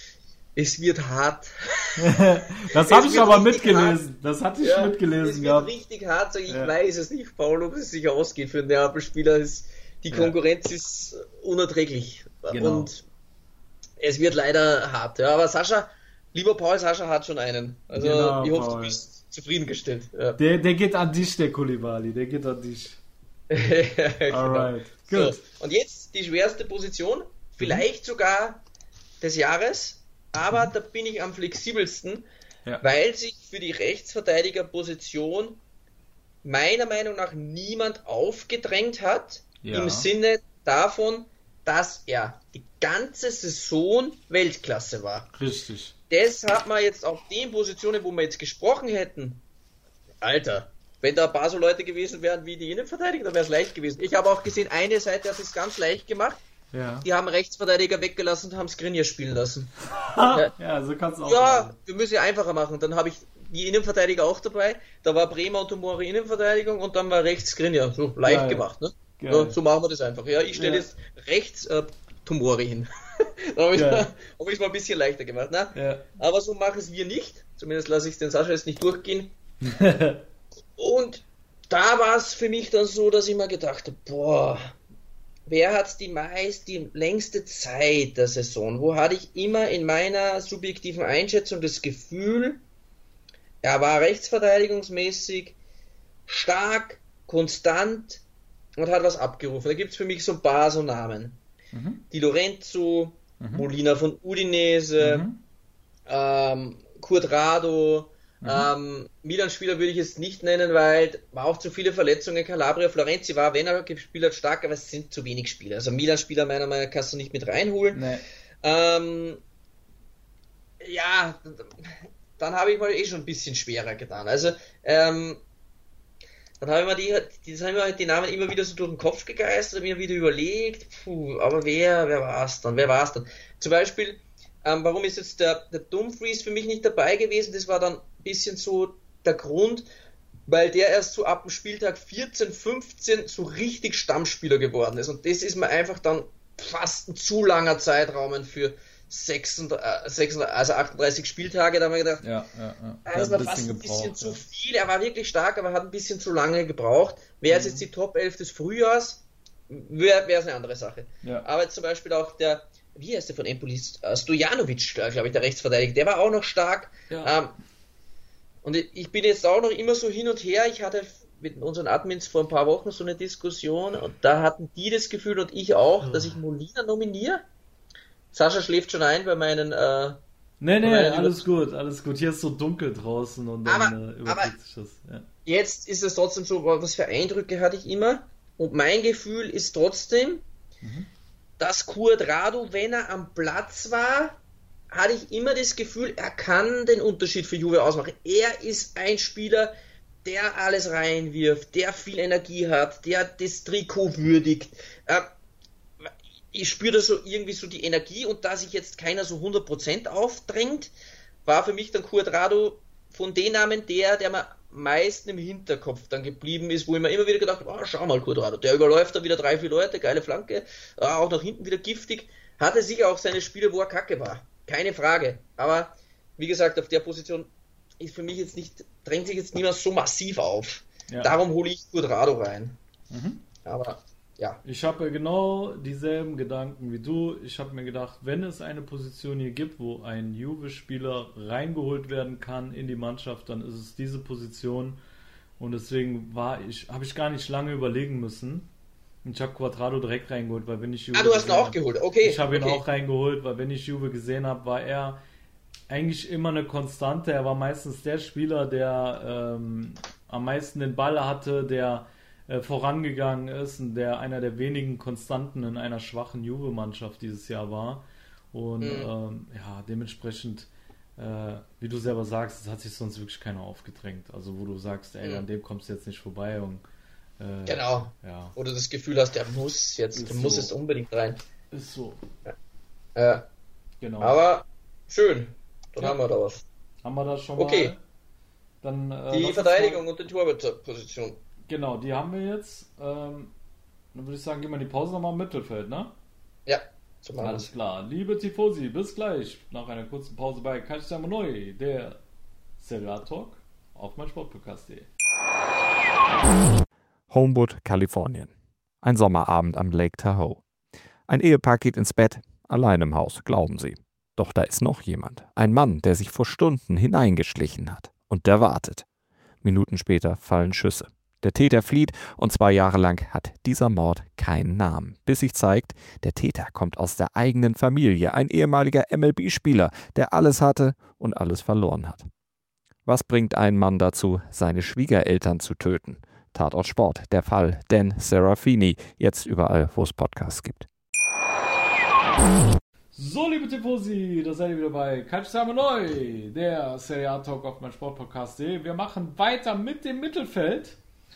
es wird hart. Das habe ich aber mitgelesen. Das hatte ich mitgelesen. Es wird richtig hart, sage ich, weiß es nicht, Paul, ob es sich ausgeht für einen Neapel-Spieler. Die Konkurrenz ist unerträglich. Genau. Und es wird leider hart. Ja, aber Sascha, lieber Paul, Sascha hat schon einen. Also ich hoffe, du bist zufriedengestellt. Ja. Der geht an dich, der Koulibaly. Der geht an dich. Alright. Genau. Gut. So, und jetzt die schwerste Position, vielleicht sogar des Jahres. Aber da bin ich am flexibelsten, weil sich für die Rechtsverteidigerposition meiner Meinung nach niemand aufgedrängt hat, im Sinne davon, dass er die ganze Saison Weltklasse war. Richtig. Das hat man jetzt auf den Positionen, wo wir jetzt gesprochen hätten, Alter, wenn da ein paar so Leute gewesen wären wie die Innenverteidiger, dann wäre es leicht gewesen. Ich habe auch gesehen, eine Seite hat es ganz leicht gemacht. Ja. Die haben Rechtsverteidiger weggelassen und haben Skriniar spielen lassen. Ja, so kannst du auch machen. Wir müssen ja einfacher machen. Dann habe ich die Innenverteidiger auch dabei. Da war Bremer und Tomori Innenverteidigung und dann war rechts Skriniar. So leicht gemacht, ne? Ja, so machen wir das einfach. Ja, ich stelle jetzt rechts Tomori hin. Da habe ich es mal ein bisschen leichter gemacht. Ne? Ja. Aber so machen es wir nicht. Zumindest lasse ich den Sascha jetzt nicht durchgehen. Und da war es für mich dann so, dass ich mir gedacht habe, boah, wer hat die längste Zeit der Saison? Wo hatte ich immer in meiner subjektiven Einschätzung das Gefühl, er war rechtsverteidigungsmäßig stark, konstant und hat was abgerufen. Da gibt es für mich so ein paar so Namen. Di Lorenzo, Molina von Udinese, Cuadrado, Milan-Spieler würde ich jetzt nicht nennen, weil war auch zu viele Verletzungen. Calabria, Florenzi war, wenn er gespielt hat, stark, aber es sind zu wenig Spieler. Also Milan-Spieler meiner Meinung nach kannst du nicht mit reinholen. Nee. Dann habe ich mal schon ein bisschen schwerer getan. Also dann habe ich mir die Namen immer wieder so durch den Kopf gegeistert, mir wieder überlegt, aber wer war es dann? Zum Beispiel, warum ist jetzt der Dumfries für mich nicht dabei gewesen? Das war dann ein bisschen so der Grund, weil der erst so ab dem Spieltag 14, 15 so richtig Stammspieler geworden ist. Und das ist mir einfach dann fast ein zu langer Zeitraum für 38 Spieltage, da haben wir gedacht, das war fast ein bisschen zu viel. Er war wirklich stark, aber hat ein bisschen zu lange gebraucht. Wäre es jetzt die Top 11 des Frühjahrs, wäre es eine andere Sache. Ja. Aber jetzt zum Beispiel auch wie heißt der von Empoli? Stojanovic, glaube ich, der Rechtsverteidiger, der war auch noch stark. Ja. Und ich bin jetzt auch noch immer so hin und her. Ich hatte mit unseren Admins vor ein paar Wochen so eine Diskussion und da hatten die das Gefühl und ich auch, dass ich Molina nominiere. Sascha schläft schon ein bei meinen... alles gut. Hier ist so dunkel draußen und dann überträgt sich das. Ja. Jetzt ist es trotzdem so, was für Eindrücke hatte ich immer? Und mein Gefühl ist trotzdem, dass Cuadrado, wenn er am Platz war, hatte ich immer das Gefühl, er kann den Unterschied für Juve ausmachen. Er ist ein Spieler, der alles reinwirft, der viel Energie hat, der das Trikot würdigt. Ich spüre da so irgendwie so die Energie und da sich jetzt keiner so 100% aufdrängt, war für mich dann Cuadrado von den Namen der mir am meisten im Hinterkopf dann geblieben ist, wo ich mir immer wieder gedacht habe, schau mal, Cuadrado, der überläuft da wieder 3-4 Leute, geile Flanke, auch nach hinten wieder giftig. Hatte sicher auch seine Spiele, wo er kacke war. Keine Frage. Aber wie gesagt, auf der Position ist für mich jetzt nicht, drängt sich jetzt niemand so massiv auf. Ja. Darum hole ich Cuadrado rein. Aber ja. Ich habe genau dieselben Gedanken wie du. Ich habe mir gedacht, wenn es eine Position hier gibt, wo ein Juve-Spieler reingeholt werden kann in die Mannschaft, dann ist es diese Position. Und deswegen habe ich gar nicht lange überlegen müssen. Und ich habe Cuadrado direkt reingeholt, weil wenn ich Juve du hast ihn auch geholt, okay. Ich habe ihn auch reingeholt, weil wenn ich Juve gesehen habe, war er eigentlich immer eine Konstante. Er war meistens der Spieler, der am meisten den Ball hatte, der vorangegangen ist und der einer der wenigen Konstanten in einer schwachen Juve-Mannschaft dieses Jahr war. Und dementsprechend, wie du selber sagst, es hat sich sonst wirklich keiner aufgedrängt. Also wo du sagst, an dem kommst du jetzt nicht vorbei. Und, genau. Ja. Oder das Gefühl hast, der muss jetzt unbedingt rein. Ist so. Genau. Aber schön, dann haben wir da was. Haben wir das schon mal? Okay. Dann, die Verteidigung und die Torhüterposition. Genau, die haben wir jetzt. Dann würde ich sagen, gehen wir in die Pause nochmal im Mittelfeld, ne? Ja, so machen Alles klar. Liebe Tifosi, bis gleich nach einer kurzen Pause bei Calcio Neu, der Serie A Talk auf meinsportpodcast.de. Homewood, Kalifornien. Ein Sommerabend am Lake Tahoe. Ein Ehepaar geht ins Bett, allein im Haus, glauben sie. Doch da ist noch jemand. Ein Mann, der sich vor Stunden hineingeschlichen hat. Und der wartet. Minuten später fallen Schüsse. Der Täter flieht und 2 Jahre lang hat dieser Mord keinen Namen. Bis sich zeigt, der Täter kommt aus der eigenen Familie. Ein ehemaliger MLB-Spieler, der alles hatte und alles verloren hat. Was bringt einen Mann dazu, seine Schwiegereltern zu töten? Tatort Sport, der Fall Dan Serafini, jetzt überall, wo es Podcasts gibt. So, liebe Tifosi, da seid ihr wieder bei Calcio Neu, der Serie A Talk auf meinsportpodcast.de. Wir machen weiter mit dem Mittelfeld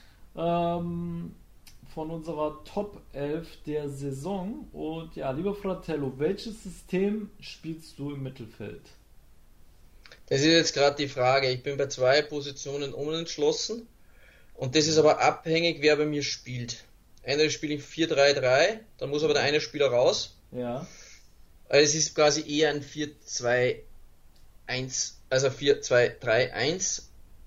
von unserer Top 11 der Saison. Und ja, lieber Fratello, welches System spielst du im Mittelfeld? Das ist jetzt gerade die Frage. Ich bin bei 2 Positionen unentschlossen. Und das ist aber abhängig, wer bei mir spielt. Entweder spiele ich 4-3-3, dann muss aber der eine Spieler raus. Ja. Also es ist quasi eher ein 4-2-1, also 4-2-3-1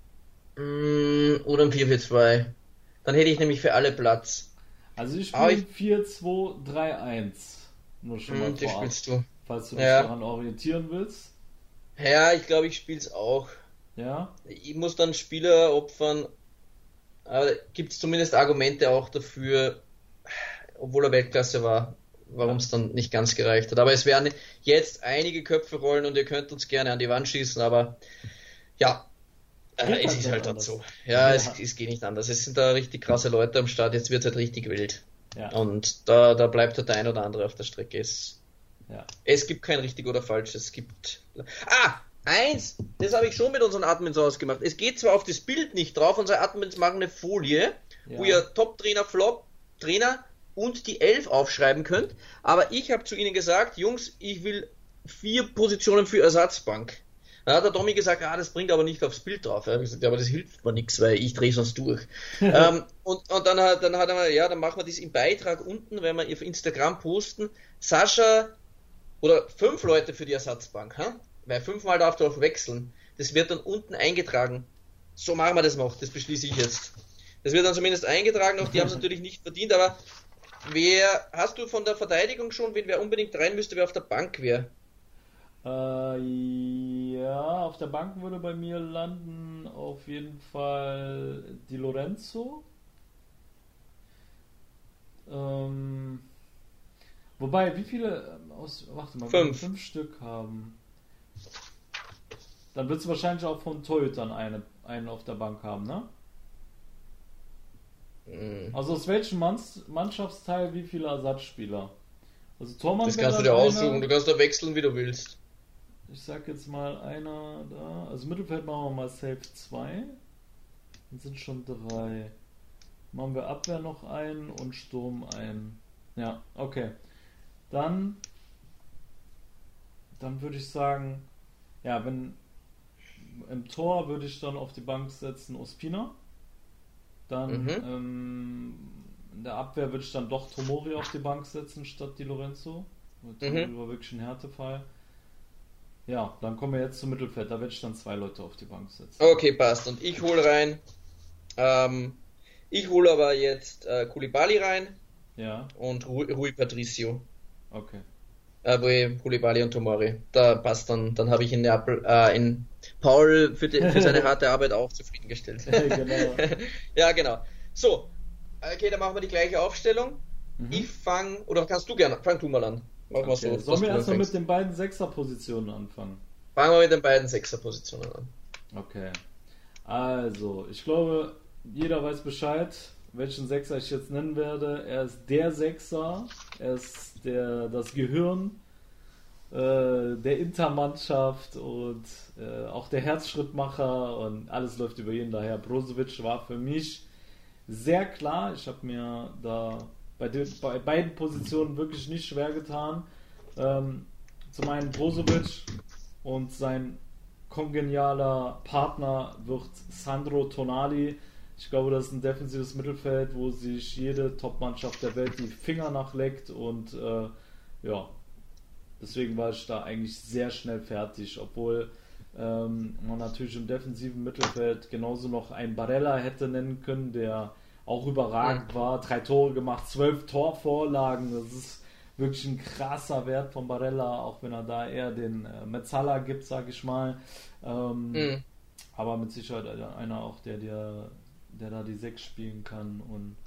oder ein 4-4-2. Dann hätte ich nämlich für alle Platz. Also ich spiele 4-2-3-1. Nur schon mal vorab, spielst du. Falls du dich daran orientieren willst. Ja, ich glaube, ich spiele es auch. Ja. Ich muss dann Spieler opfern. Aber gibt es zumindest Argumente auch dafür, obwohl er Weltklasse war, warum es dann nicht ganz gereicht hat. Aber es werden jetzt einige Köpfe rollen und ihr könnt uns gerne an die Wand schießen, aber ja, es ist halt dann so. Ja, es geht nicht anders. Es sind da richtig krasse Leute am Start, jetzt wird es halt richtig wild. Ja. Und da bleibt halt der ein oder andere auf der Strecke. Es gibt kein richtig oder falsch, es gibt... Eins, das habe ich schon mit unseren Admins ausgemacht. Es geht zwar auf das Bild nicht drauf, unsere Admins machen eine Folie, wo ihr Top-Trainer, Flop-Trainer und die 11 aufschreiben könnt, aber ich habe zu ihnen gesagt, Jungs, ich will 4 Positionen für Ersatzbank. Dann hat der Tommy gesagt, das bringt aber nicht aufs Bild drauf. Ich habe gesagt, aber das hilft mir nichts, weil ich drehe sonst durch. Und dann hat er, dann machen wir das im Beitrag unten, wenn wir auf Instagram posten, Sascha oder 5 Leute für die Ersatzbank, weil 5-mal darfst du auch wechseln. Das wird dann unten eingetragen. So machen wir das noch, das beschließe ich jetzt. Das wird dann zumindest eingetragen, auch die haben es natürlich nicht verdient, aber hast du von der Verteidigung schon, wer unbedingt rein müsste, wer auf der Bank wäre? Ja, auf der Bank würde bei mir landen auf jeden Fall Di Lorenzo. Wobei, wie viele warte mal, 5 Stück haben. Dann wird es wahrscheinlich auch von Torhütern einen auf der Bank haben, ne? Also aus welchem Mannschaftsteil wie viele Ersatzspieler? Also Tormann. Das kannst du dir aussuchen, du kannst da wechseln, wie du willst. Ich sag jetzt mal einer da. Also Mittelfeld machen wir mal safe 2. Dann sind schon 3. Machen wir Abwehr noch einen und Sturm einen. Ja, okay. Dann würde ich sagen, ja, wenn Im Tor würde ich dann auf die Bank setzen Ospina. Dann in der Abwehr würde ich dann doch Tomori auf die Bank setzen statt Di Lorenzo. Tomori war wirklich ein Härtefall. Ja, dann kommen wir jetzt zum Mittelfeld. Da werde ich dann 2 Leute auf die Bank setzen. Okay, passt. Und ich hole rein. Ich hole aber jetzt Koulibaly rein. Ja. Und Rui Patricio. Okay. Koulibaly und Tomori. Da passt dann. Dann habe ich in Paul für seine harte Arbeit auch zufriedengestellt. Genau. Ja, genau. So. Okay, dann machen wir die gleiche Aufstellung. Ich fange, oder kannst du gerne, fang du mal an. Machen wir so. Sollen wir erstmal mit den beiden Sechser-Positionen anfangen? Fangen wir mit den beiden Sechser-Positionen an. Okay. Also, ich glaube, jeder weiß Bescheid, welchen Sechser ich jetzt nennen werde. Er ist der Sechser, er ist das Gehirn der Intermannschaft und auch der Herzschrittmacher und alles läuft über ihn. Daher Brozovic war für mich sehr klar. Ich habe mir da bei beiden Positionen wirklich nicht schwer getan. Zum einen Brozovic und sein kongenialer Partner wird Sandro Tonali. Ich glaube, das ist ein defensives Mittelfeld, wo sich jede Top-Mannschaft der Welt die Finger nachleckt und ja, deswegen war ich da eigentlich sehr schnell fertig, obwohl man natürlich im defensiven Mittelfeld genauso noch einen Barella hätte nennen können, der auch überragend war, 3 Tore gemacht, 12 Torvorlagen, das ist wirklich ein krasser Wert von Barella, auch wenn er da eher den Mezzala gibt, sag ich mal. Aber mit Sicherheit einer auch, der da die 6 spielen kann und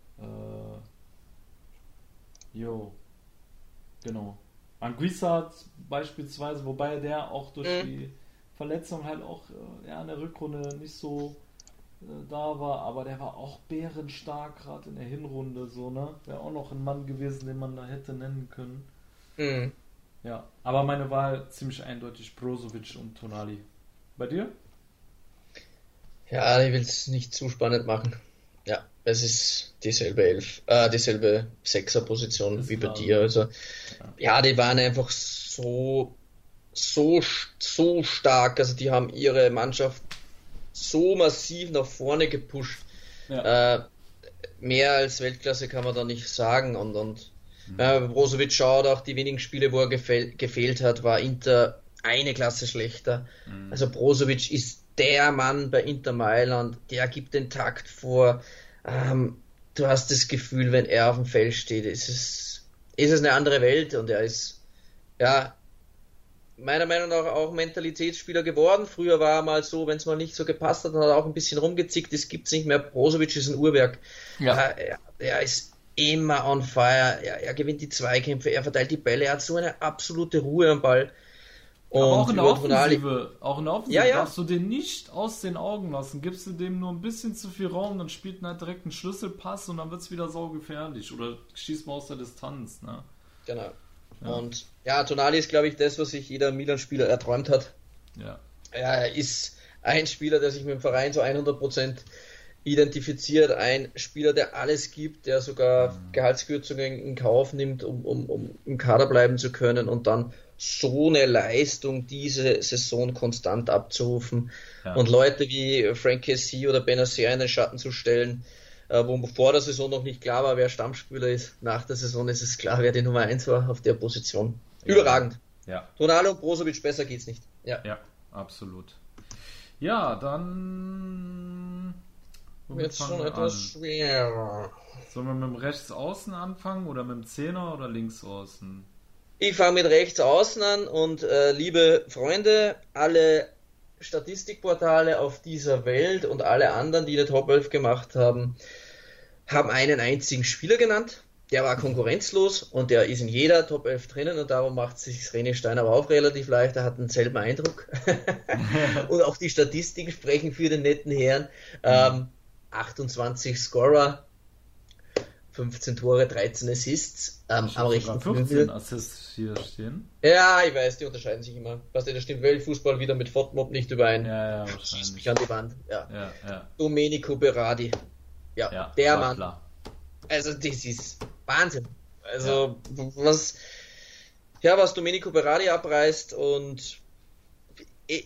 genau. Anguissa beispielsweise, wobei der auch durch die Verletzung halt auch in der Rückrunde nicht so da war, aber der war auch bärenstark gerade in der Hinrunde, so, ne? Wäre auch noch ein Mann gewesen, den man da hätte nennen können. Ja, aber meine Wahl ziemlich eindeutig Brozovic und Tonali. Bei dir? Ja, ich will es nicht zu spannend machen. Ja, es ist dieselbe Sechser-Position wie bei dir. Also, ja, die waren einfach so stark. Also, die haben ihre Mannschaft so massiv nach vorne gepusht. Ja. Mehr als Weltklasse kann man da nicht sagen. Und Brozovic schaut auch die wenigen Spiele, wo er gefehlt hat, war Inter eine Klasse schlechter. Also Brozovic ist der Mann bei Inter Mailand, der gibt den Takt vor. Du hast das Gefühl, wenn er auf dem Feld steht, ist es eine andere Welt und er ist, ja, meiner Meinung nach auch Mentalitätsspieler geworden. Früher war er mal so, wenn es mal nicht so gepasst hat, dann hat er auch ein bisschen rumgezickt, das gibt's nicht mehr. Brozovic ist ein Uhrwerk. Ja. Er ist immer on fire, er gewinnt die Zweikämpfe, er verteilt die Bälle, er hat so eine absolute Ruhe am Ball. Und aber auch in der Offensive, ja. Darfst du den nicht aus den Augen lassen. Gibst du dem nur ein bisschen zu viel Raum, dann spielt er halt direkt einen Schlüsselpass und dann wird es wieder saugefährlich. Oder schießt mal aus der Distanz. Ne? Genau. Ja. Und ja, Tonali ist, glaube ich, das, was sich jeder Milan-Spieler erträumt hat. Ja. Er ist ein Spieler, der sich mit dem Verein so 100% identifiziert. Ein Spieler, der alles gibt, der sogar Gehaltskürzungen in Kauf nimmt, um im Kader bleiben zu können und dann so eine Leistung diese Saison konstant abzurufen und Leute wie Frank Kessie oder Benacer in den Schatten zu stellen, wo vor der Saison noch nicht klar war, wer Stammspieler ist. Nach der Saison ist es klar, wer die Nummer 1 war auf der Position. Überragend. Ja. Ronaldo und Brozovic, besser geht's nicht. Ja, absolut. Ja, dann jetzt schon etwas schwerer. Sollen wir mit dem Rechtsaußen anfangen oder mit dem Zehner oder Linksaußen? Ich fange mit rechts außen an und liebe Freunde, alle Statistikportale auf dieser Welt und alle anderen, die Top 11 gemacht haben, haben einen einzigen Spieler genannt. Der war konkurrenzlos und der ist in jeder Top 11 drinnen und darum macht sich René Stein aber auch relativ leicht. Er hat denselben Eindruck. Und auch die Statistiken sprechen für den netten Herrn. 28 Scorer, 15 Tore, 13 Assists. Am rechten 15 Assists hier stehen. Ja, ich weiß, die unterscheiden sich immer. Was denn, da stimmt Weltfußball wieder mit FOTMOB nicht überein. Ja, wahrscheinlich. Schießt mich an die Wand. Ja. Domenico Berardi. Ja, der Mann. Klar. Also, das ist Wahnsinn. Also, was Domenico Berardi abreißt und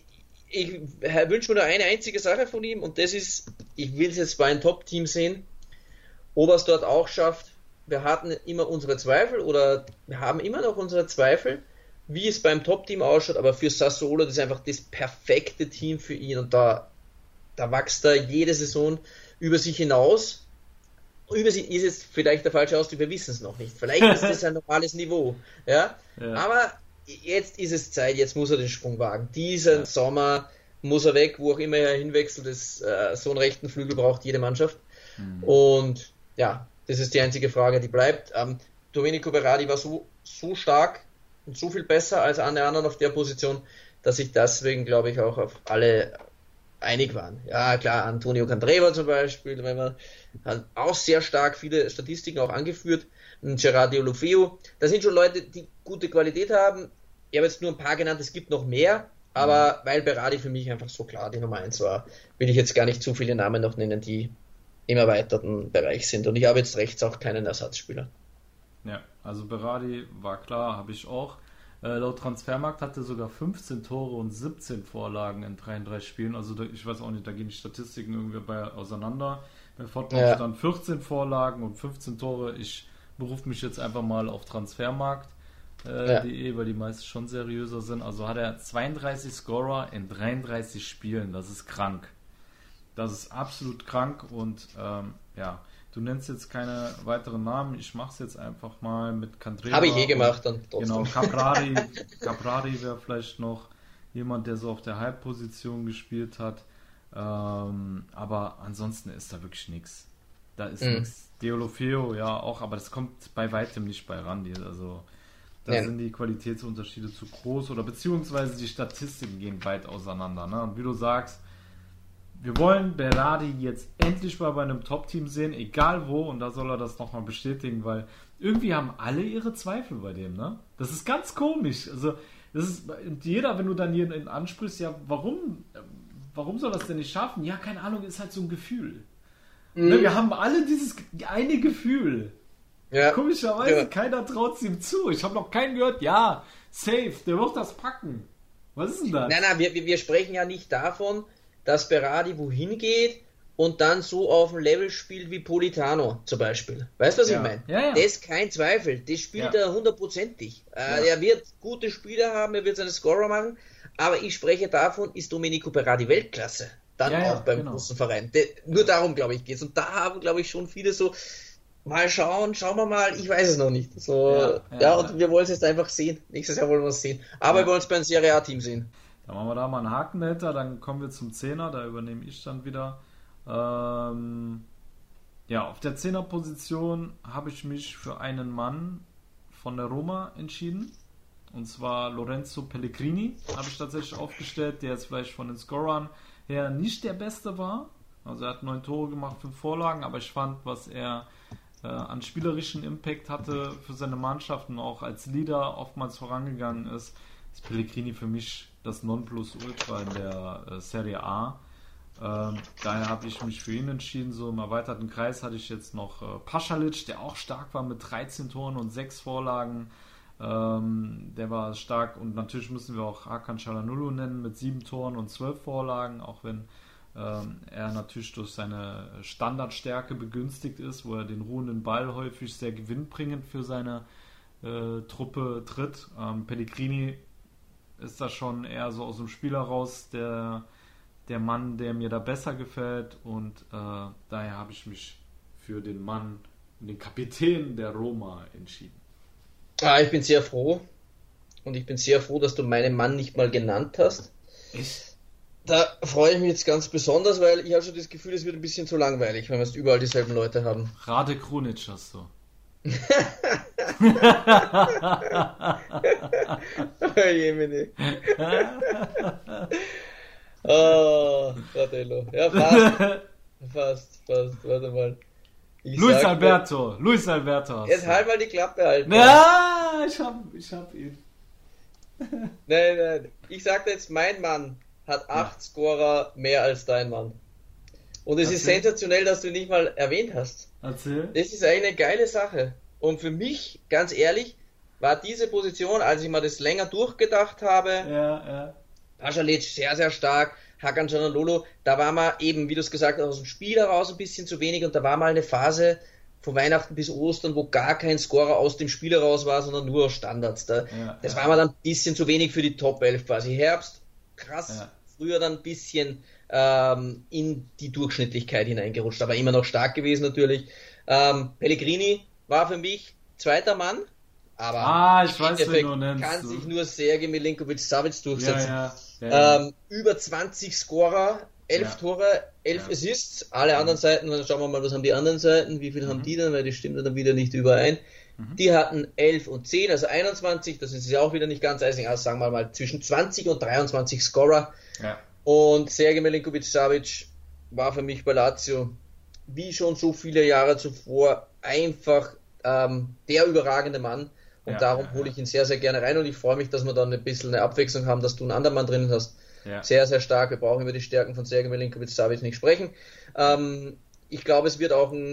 ich wünsche mir nur eine einzige Sache von ihm und das ist, ich will es jetzt bei einem Top-Team sehen, ob er es dort auch schafft. Wir hatten immer unsere Zweifel oder wir haben immer noch unsere Zweifel, wie es beim Top-Team ausschaut, aber für Sassuolo, das ist einfach das perfekte Team für ihn und da wächst er jede Saison über sich hinaus. Über sich ist jetzt vielleicht der falsche Ausdruck, wir wissen es noch nicht. Vielleicht ist das ein normales Niveau. Ja? Aber jetzt ist es Zeit, jetzt muss er den Sprung wagen. Diesen Sommer muss er weg, wo auch immer er hinwechselt. So einen rechten Flügel braucht jede Mannschaft. Und ja, das ist die einzige Frage, die bleibt. Domenico Berardi war so stark und so viel besser als alle anderen auf der Position, dass sich deswegen, glaube ich, auch auf alle einig waren. Ja, klar, Antonio Candreva zum Beispiel, wenn man hat auch sehr stark viele Statistiken auch angeführt. Gerard Deulofeu, das sind schon Leute, die gute Qualität haben. Ich habe jetzt nur ein paar genannt, es gibt noch mehr, aber weil Berardi für mich einfach so klar die Nummer 1 war, will ich jetzt gar nicht zu viele Namen noch nennen, die im erweiterten Bereich sind. Und ich habe jetzt rechts auch keinen Ersatzspieler. Ja, also Berardi war klar, habe ich auch. Laut Transfermarkt hatte er sogar 15 Tore und 17 Vorlagen in 33 Spielen. Also ich weiß auch nicht, da gehen die Statistiken irgendwie auseinander. Bei Fortnite dann 14 Vorlagen und 15 Tore. Ich berufe mich jetzt einfach mal auf Transfermarkt.de, weil die meisten schon seriöser sind. Also hat er 32 Scorer in 33 Spielen. Das ist krank. Das ist absolut krank und du nennst jetzt keine weiteren Namen. Ich mache es jetzt einfach mal mit Candreva. Habe ich gemacht dann. Genau, Caprari wäre vielleicht noch jemand, der so auf der Halbposition gespielt hat. Aber ansonsten ist da wirklich nichts. Da ist nichts. Deulofeu, ja auch, aber das kommt bei weitem nicht bei Randy. Also da sind die Qualitätsunterschiede zu groß oder beziehungsweise die Statistiken gehen weit auseinander. Ne? Und wie du sagst, wir wollen Berardi jetzt endlich mal bei einem Top-Team sehen, egal wo, und da soll er das nochmal bestätigen, weil irgendwie haben alle ihre Zweifel bei dem, ne? Das ist ganz komisch. Also, das ist jeder, wenn du dann jeden ansprichst, ja, warum soll das denn nicht schaffen? Ja, keine Ahnung, ist halt so ein Gefühl. Ne, wir haben alle dieses eine Gefühl. Ja. Komischerweise, keiner traut es ihm zu. Ich habe noch keinen gehört, ja, safe, der wird das packen. Was ist denn das? Nein, wir sprechen ja nicht davon, dass Berardi wohin geht und dann so auf dem Level spielt wie Politano zum Beispiel. Weißt du, was ich meine? Ja. Das ist kein Zweifel. Das spielt er hundertprozentig. Er wird gute Spieler haben, er wird seine Scorer machen, aber ich spreche davon, ist Domenico Berardi Weltklasse. Dann auch beim großen Verein. Nur darum, glaube ich, geht's. Und da haben, glaube ich, schon viele so, schauen wir mal, ich weiß es noch nicht. So, und wir wollen es jetzt einfach sehen. Nächstes Jahr wollen wir es sehen. Aber wir wollen es beim Serie A-Team sehen. Dann machen wir da mal einen Haken dahinter, dann kommen wir zum Zehner, da übernehme ich dann wieder. Auf der Zehnerposition habe ich mich für einen Mann von der Roma entschieden. Und zwar Lorenzo Pellegrini habe ich tatsächlich aufgestellt, der jetzt vielleicht von den Scorern her nicht der Beste war. Also er hat 9 Tore gemacht, 5 Vorlagen, aber ich fand, was er an spielerischen Impact hatte für seine Mannschaft und auch als Leader oftmals vorangegangen ist Pellegrini für mich das Nonplusultra in der Serie A. Daher habe ich mich für ihn entschieden. So im erweiterten Kreis hatte ich jetzt noch Paschalic, der auch stark war mit 13 Toren und 6 Vorlagen. Der war stark und natürlich müssen wir auch Hakan Çalhanoğlu nennen mit 7 Toren und 12 Vorlagen, auch wenn er natürlich durch seine Standardstärke begünstigt ist, wo er den ruhenden Ball häufig sehr gewinnbringend für seine Truppe tritt. Pellegrini ist da schon eher so aus dem Spiel heraus der Mann, der mir da besser gefällt und daher habe ich mich für den Mann, den Kapitän der Roma entschieden. Ich bin sehr froh und ich bin sehr froh, dass du meinen Mann nicht mal genannt hast. Echt? Da freue ich mich jetzt ganz besonders, weil ich habe schon das Gefühl, es wird ein bisschen zu langweilig, wenn wir jetzt überall dieselben Leute haben. Rade Krunic hast du. Jemine. Fratello. Ja, fast. Warte mal. Luis Alberto hast jetzt halt mal die Klappe halten. Ja, ich hab ihn. Nein. Ich sagte jetzt, mein Mann hat 8 Scorer mehr als dein Mann. Und es ist sensationell, dass du ihn nicht mal erwähnt hast. Erzähl. Das ist eigentlich eine geile Sache. Und für mich, ganz ehrlich, war diese Position, als ich mal das länger durchgedacht habe, Pasalic sehr, sehr stark, Hakan Çalhanoğlu, da war mal eben, wie du es gesagt hast, aus dem Spiel heraus ein bisschen zu wenig und da war mal eine Phase von Weihnachten bis Ostern, wo gar kein Scorer aus dem Spiel heraus war, sondern nur aus Standards. Das war mal dann ein bisschen zu wenig für die Top 11 quasi. Herbst, krass, früher dann ein bisschen in die Durchschnittlichkeit hineingerutscht, aber immer noch stark gewesen natürlich. Pellegrini war für mich zweiter Mann, aber ich weiß, wen du nennst, kann sich nur Sergej Milinkovic-Savic durchsetzen. Ja. Über 20 Scorer, 11 Tore, 11 Assists, alle anderen Seiten, dann schauen wir mal, was haben die anderen Seiten, wie viel haben die dann, weil die stimmen dann wieder nicht überein. Die hatten 11 und 10, also 21, das ist ja auch wieder nicht ganz eisig, also sagen wir mal zwischen 20 und 23 Scorer. Ja. Und Sergej Milinkovic-Savic war für mich bei Lazio, wie schon so viele Jahre zuvor, einfach der überragende Mann. Und darum hole ich ihn sehr, sehr gerne rein und ich freue mich, dass wir dann ein bisschen eine Abwechslung haben, dass du einen anderen Mann drin hast. Ja. Sehr, sehr stark. Wir brauchen über die Stärken von Sergej Milinkovic-Savic nicht sprechen. Ich glaube, es wird auch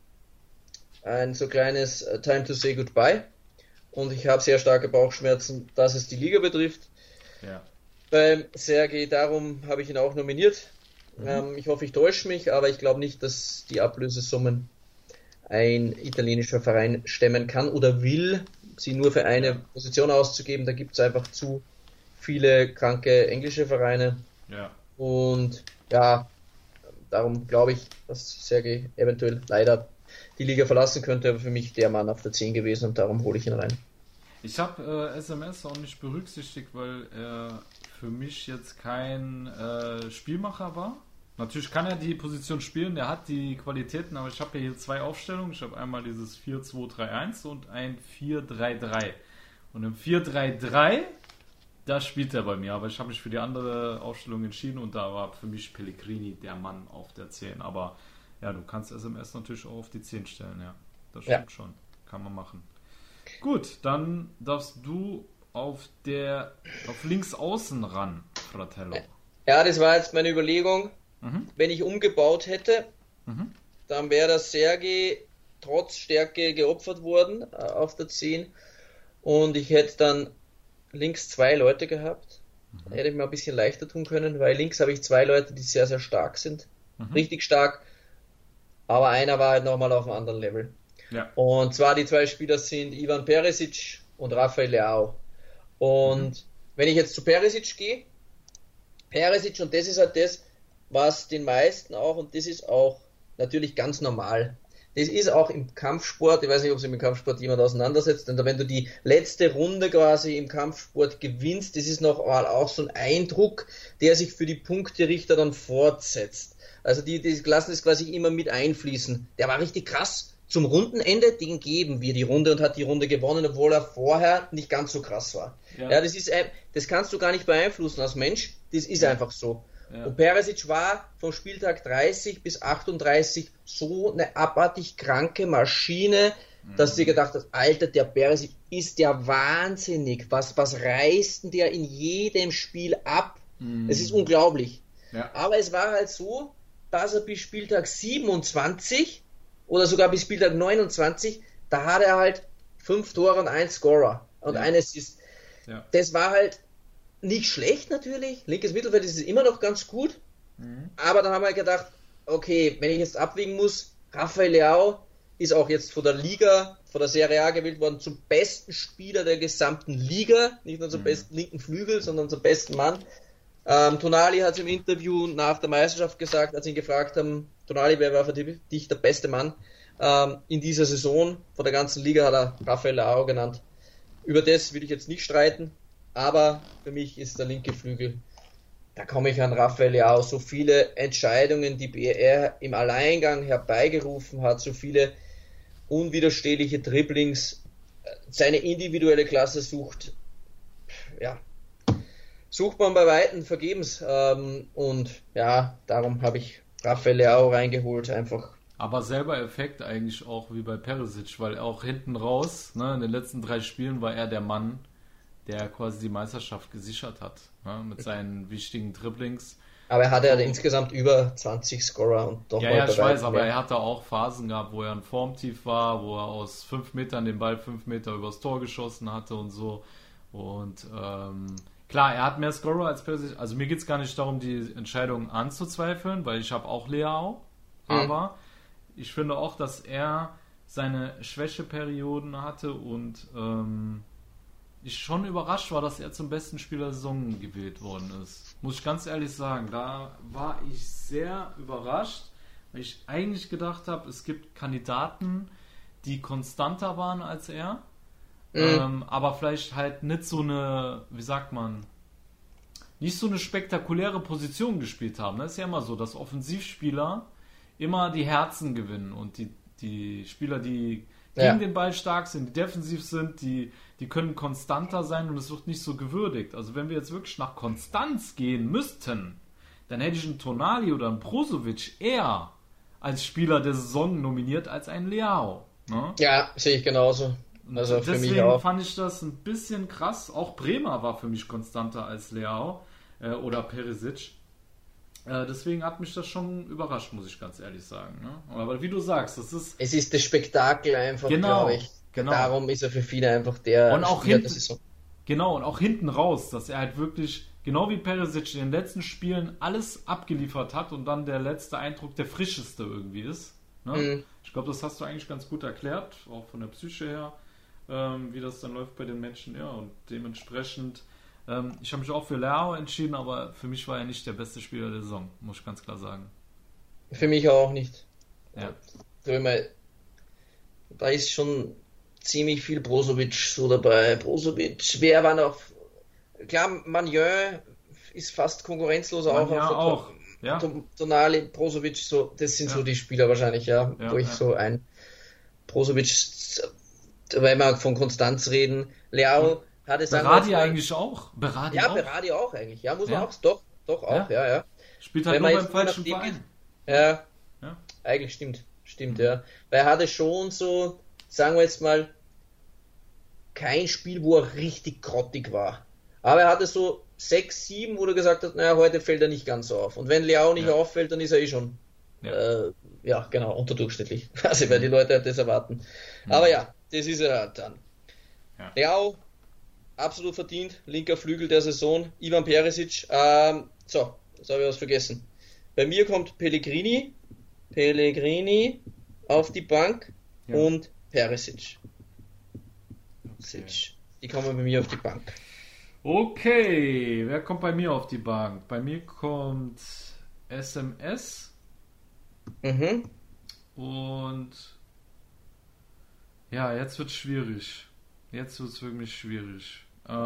ein so kleines Time to say goodbye. Und ich habe sehr starke Bauchschmerzen, dass es die Liga betrifft. Ja. Beim Sergej, darum habe ich ihn auch nominiert. Ich hoffe, ich täusche mich, aber ich glaube nicht, dass die Ablösesummen ein italienischer Verein stemmen kann oder will, sie nur für eine Position auszugeben. Da gibt es einfach zu viele kranke englische Vereine. Ja. Und ja, darum glaube ich, dass Sergej eventuell leider die Liga verlassen könnte, aber für mich der Mann auf der 10 gewesen und darum hole ich ihn rein. Ich habe SMS auch nicht berücksichtigt, weil er für mich jetzt kein Spielmacher war. Natürlich kann er die Position spielen, er hat die Qualitäten, aber ich habe hier 2 Aufstellungen. Ich habe einmal dieses 4-2-3-1 und ein 4-3-3. Und im 4-3-3, da spielt er bei mir, aber ich habe mich für die andere Aufstellung entschieden und da war für mich Pellegrini der Mann auf der 10. Aber ja, du kannst SMS natürlich auch auf die 10 stellen, ja. Das stimmt schon. Kann man machen. Gut, dann darfst du auf links außen ran, Fratello. Ja, das war jetzt meine Überlegung. Wenn ich umgebaut hätte, dann wäre das Sergej trotz Stärke geopfert worden auf der 10 und ich hätte dann links 2 Leute gehabt. Hätte ich mir ein bisschen leichter tun können, weil links habe ich 2 Leute, die sehr, sehr stark sind. Richtig stark, aber einer war halt nochmal auf einem anderen Level. Ja. Und zwar die 2 Spieler sind Ivan Perisic und Rafael Leao. Und wenn ich jetzt zu Perisic gehe, und das ist halt das, was den meisten auch, und das ist auch natürlich ganz normal, das ist auch im Kampfsport, ich weiß nicht, ob sich mit Kampfsport jemand auseinandersetzt, denn wenn du die letzte Runde quasi im Kampfsport gewinnst, das ist noch auch so ein Eindruck, der sich für die Punkterichter dann fortsetzt. Also die lassen es quasi immer mit einfließen. Der war richtig krass. Zum Rundenende, den geben wir die Runde und hat die Runde gewonnen, obwohl er vorher nicht ganz so krass war. Ja, das kannst du gar nicht beeinflussen als Mensch, das ist einfach so. Ja. Und Perisic war vom Spieltag 30 bis 38 so eine abartig kranke Maschine, dass du dir gedacht hast, Alter, der Perisic ist ja wahnsinnig. Was reißt denn der in jedem Spiel ab? Es ist unglaublich. Ja. Aber es war halt so, dass er bis Spieltag 27 oder sogar bis Spieltag 29, da hat er halt 5 Tore und 1 Scorer und 1 Assist. Ja. Das war halt nicht schlecht natürlich. Linkes Mittelfeld ist immer noch ganz gut. Aber dann haben wir gedacht, okay, wenn ich jetzt abwägen muss, Rafael Leao ist auch jetzt von der Liga, von der Serie A gewählt worden zum besten Spieler der gesamten Liga. Nicht nur zum besten linken Flügel, sondern zum besten Mann. Tonali hat es im Interview nach der Meisterschaft gesagt, als ihn gefragt haben, Tonali, wer war für dich der beste Mann in dieser Saison? Von der ganzen Liga hat er Rafael Leao genannt. Über das will ich jetzt nicht streiten. Aber für mich ist der linke Flügel, da komme ich an Rafael Leao, so viele Entscheidungen, die er im Alleingang herbeigerufen hat, so viele unwiderstehliche Dribblings, seine individuelle Klasse sucht man bei Weitem vergebens. Und ja, darum habe ich Rafael Leao reingeholt, einfach. Aber selber Effekt eigentlich auch wie bei Perisic, weil auch hinten raus, ne, in den letzten 3 Spielen war er der Mann, der quasi die Meisterschaft gesichert hat, ne, mit seinen wichtigen Dribblings. Aber er hatte ja insgesamt über 20 Scorer und doch ja, ich weiß, aber er hatte auch Phasen gehabt, wo er ein Formtief war, wo er aus 5 Metern den Ball 5 Meter übers Tor geschossen hatte und so. Und Klar, er hat mehr Scorer als Perisic. Also mir geht es gar nicht darum, die Entscheidung anzuzweifeln, weil ich habe auch Leao. Aber ich finde auch, dass er seine Schwächeperioden hatte und ich schon überrascht war, dass er zum besten Spieler der Saison gewählt worden ist. Muss ich ganz ehrlich sagen. Da war ich sehr überrascht, weil ich eigentlich gedacht habe, es gibt Kandidaten, die konstanter waren als er, aber vielleicht halt nicht so eine, wie sagt man, nicht so eine spektakuläre Position gespielt haben. Das ist ja immer so, dass Offensivspieler immer die Herzen gewinnen und die Spieler, die gegen den Ball stark sind, die defensiv sind, die können konstanter sein und es wird nicht so gewürdigt. Also wenn wir jetzt wirklich nach Konstanz gehen müssten, dann hätte ich einen Tonali oder einen Brozovic eher als Spieler der Saison nominiert als einen Leao. Ne? Ja, sehe ich genauso. Also für mich auch. Deswegen fand ich das ein bisschen krass. Auch Bremer war für mich konstanter als Leao oder Perisic. Deswegen hat mich das schon überrascht, muss ich ganz ehrlich sagen. Ne? Aber wie du sagst, es ist das Spektakel einfach, glaube ich. Genau. Darum ist er für viele einfach der und auch Spieler der Saison. Genau, und auch hinten raus, dass er halt wirklich, genau wie Perisic in den letzten Spielen alles abgeliefert hat und dann der letzte Eindruck der frischeste irgendwie ist. Ne? Ich glaube, das hast du eigentlich ganz gut erklärt, auch von der Psyche her, wie das dann läuft bei den Menschen. Ja, und dementsprechend, ich habe mich auch für Leao entschieden, aber für mich war er nicht der beste Spieler der Saison, muss ich ganz klar sagen. Für mich auch nicht. Ja. Da ist schon ziemlich viel Brozovic so dabei. Brozovic, wer war noch? Klar, Magnon ist fast konkurrenzlos auch. Ja. Tonali, Brozovic, so, das sind so die Spieler wahrscheinlich, wo ich so ein Brozovic, weil wir von Konstanz reden, Leao hat es Berardi eigentlich auch. Berardi auch eigentlich. Ja, muss man auch. Doch auch, ja. Spielt halt nur beim falschen Verein. Ja, eigentlich stimmt, ja. Weil er hatte schon so, sagen wir jetzt mal, kein Spiel, wo er richtig grottig war. Aber er hatte so 6, 7, wo er gesagt hat, naja, heute fällt er nicht ganz so auf. Und wenn Leao nicht auffällt, dann ist er schon, genau, unterdurchschnittlich. Also, weil die Leute das erwarten. Aber ja, das ist er dann. Ja. Leao, absolut verdient, linker Flügel der Saison. Ivan Perisic, jetzt habe ich was vergessen. Bei mir kommt Pellegrini auf die Bank und Perisic. Die kommen bei mir auf die Bank. Okay, wer kommt bei mir auf die Bank? Bei mir kommt SMS. Und ja, jetzt wird es schwierig. Jetzt wird es wirklich schwierig.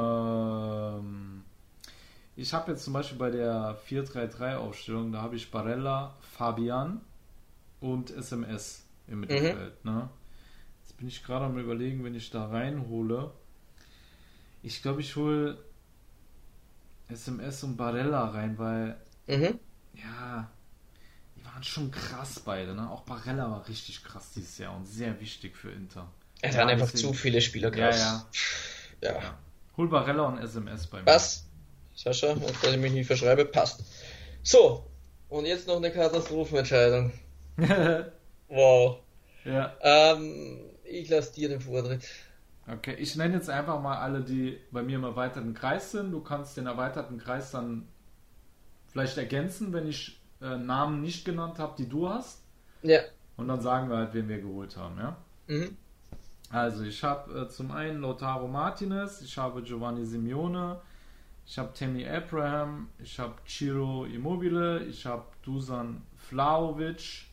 Ich habe jetzt zum Beispiel bei der 4-3-3-Aufstellung, da habe ich Barella, Fabian und SMS im Mittelfeld. Ne? Jetzt bin ich gerade am Überlegen, wenn ich da reinhole. Ich glaube, ich hole SMS und Barella rein, weil ja, die waren schon krass beide. Ne? Auch Barella war richtig krass dieses Jahr und sehr wichtig für Inter. Es waren einfach zu viele Spieler krass. Ja. Hol Barella und SMS bei mir. Passt. Sascha, dass ich mich nicht verschreibe, passt. So, und jetzt noch eine Katastrophenentscheidung. Wow. Ja. Ich lasse dir den Vortritt. Okay, ich nenne jetzt einfach mal alle, die bei mir im erweiterten Kreis sind. Du kannst den erweiterten Kreis dann vielleicht ergänzen, wenn ich Namen nicht genannt habe, die du hast. Ja. Und dann sagen wir halt, wen wir geholt haben, ja? Also, ich habe zum einen Lautaro Martinez, ich habe Giovanni Simeone, ich habe Tammy Abraham, ich habe Ciro Immobile, ich habe Dusan Vlahovic.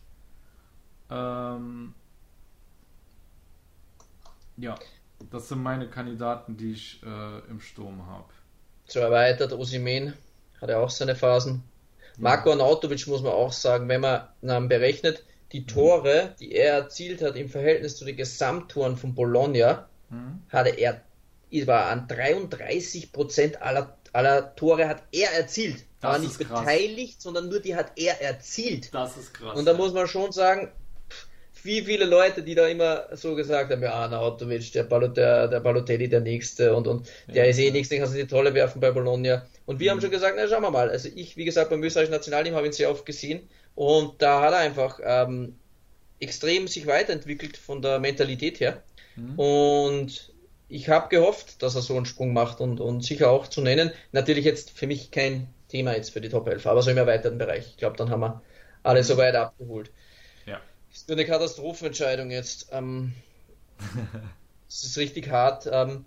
Ja, das sind meine Kandidaten, die ich im Sturm habe. So erweitert, Osimhen hat ja auch seine Phasen. Marko Arnautovic muss man auch sagen, wenn man berechnet, die Tore, die er erzielt hat im Verhältnis zu den Gesamttoren von Bologna, war an 33% aller Tore hat er erzielt. Das war nicht beteiligt, sondern nur die hat er erzielt. Das ist krass. Und da muss man schon sagen, wie viele Leute, die da immer so gesagt haben, ja, Arnautovic, der Balotelli, der Nächste und der ist nichts, den kannst du die Tolle werfen bei Bologna. Und wir haben schon gesagt, na schauen wir mal. Also ich, wie gesagt, beim österreichischen Nationalteam habe ich ihn sehr oft gesehen und da hat er einfach extrem sich weiterentwickelt von der Mentalität her. Und ich habe gehofft, dass er so einen Sprung macht und sicher auch zu nennen. Natürlich jetzt für mich kein Thema jetzt für die Top 11, aber so im erweiterten Bereich. Ich glaube, dann haben wir alle soweit abgeholt. Ja. Das ist nur eine Katastrophenentscheidung jetzt. Das ist richtig hart.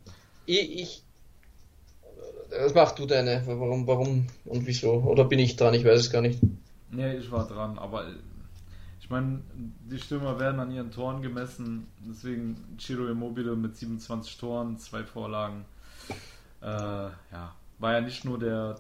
Was machst du deine? Warum und wieso? Oder bin ich dran? Ich weiß es gar nicht. Nee, ich war dran, aber ich meine, die Stürmer werden an ihren Toren gemessen, deswegen Ciro Immobile mit 27 Toren, 2 Vorlagen. War ja nicht nur der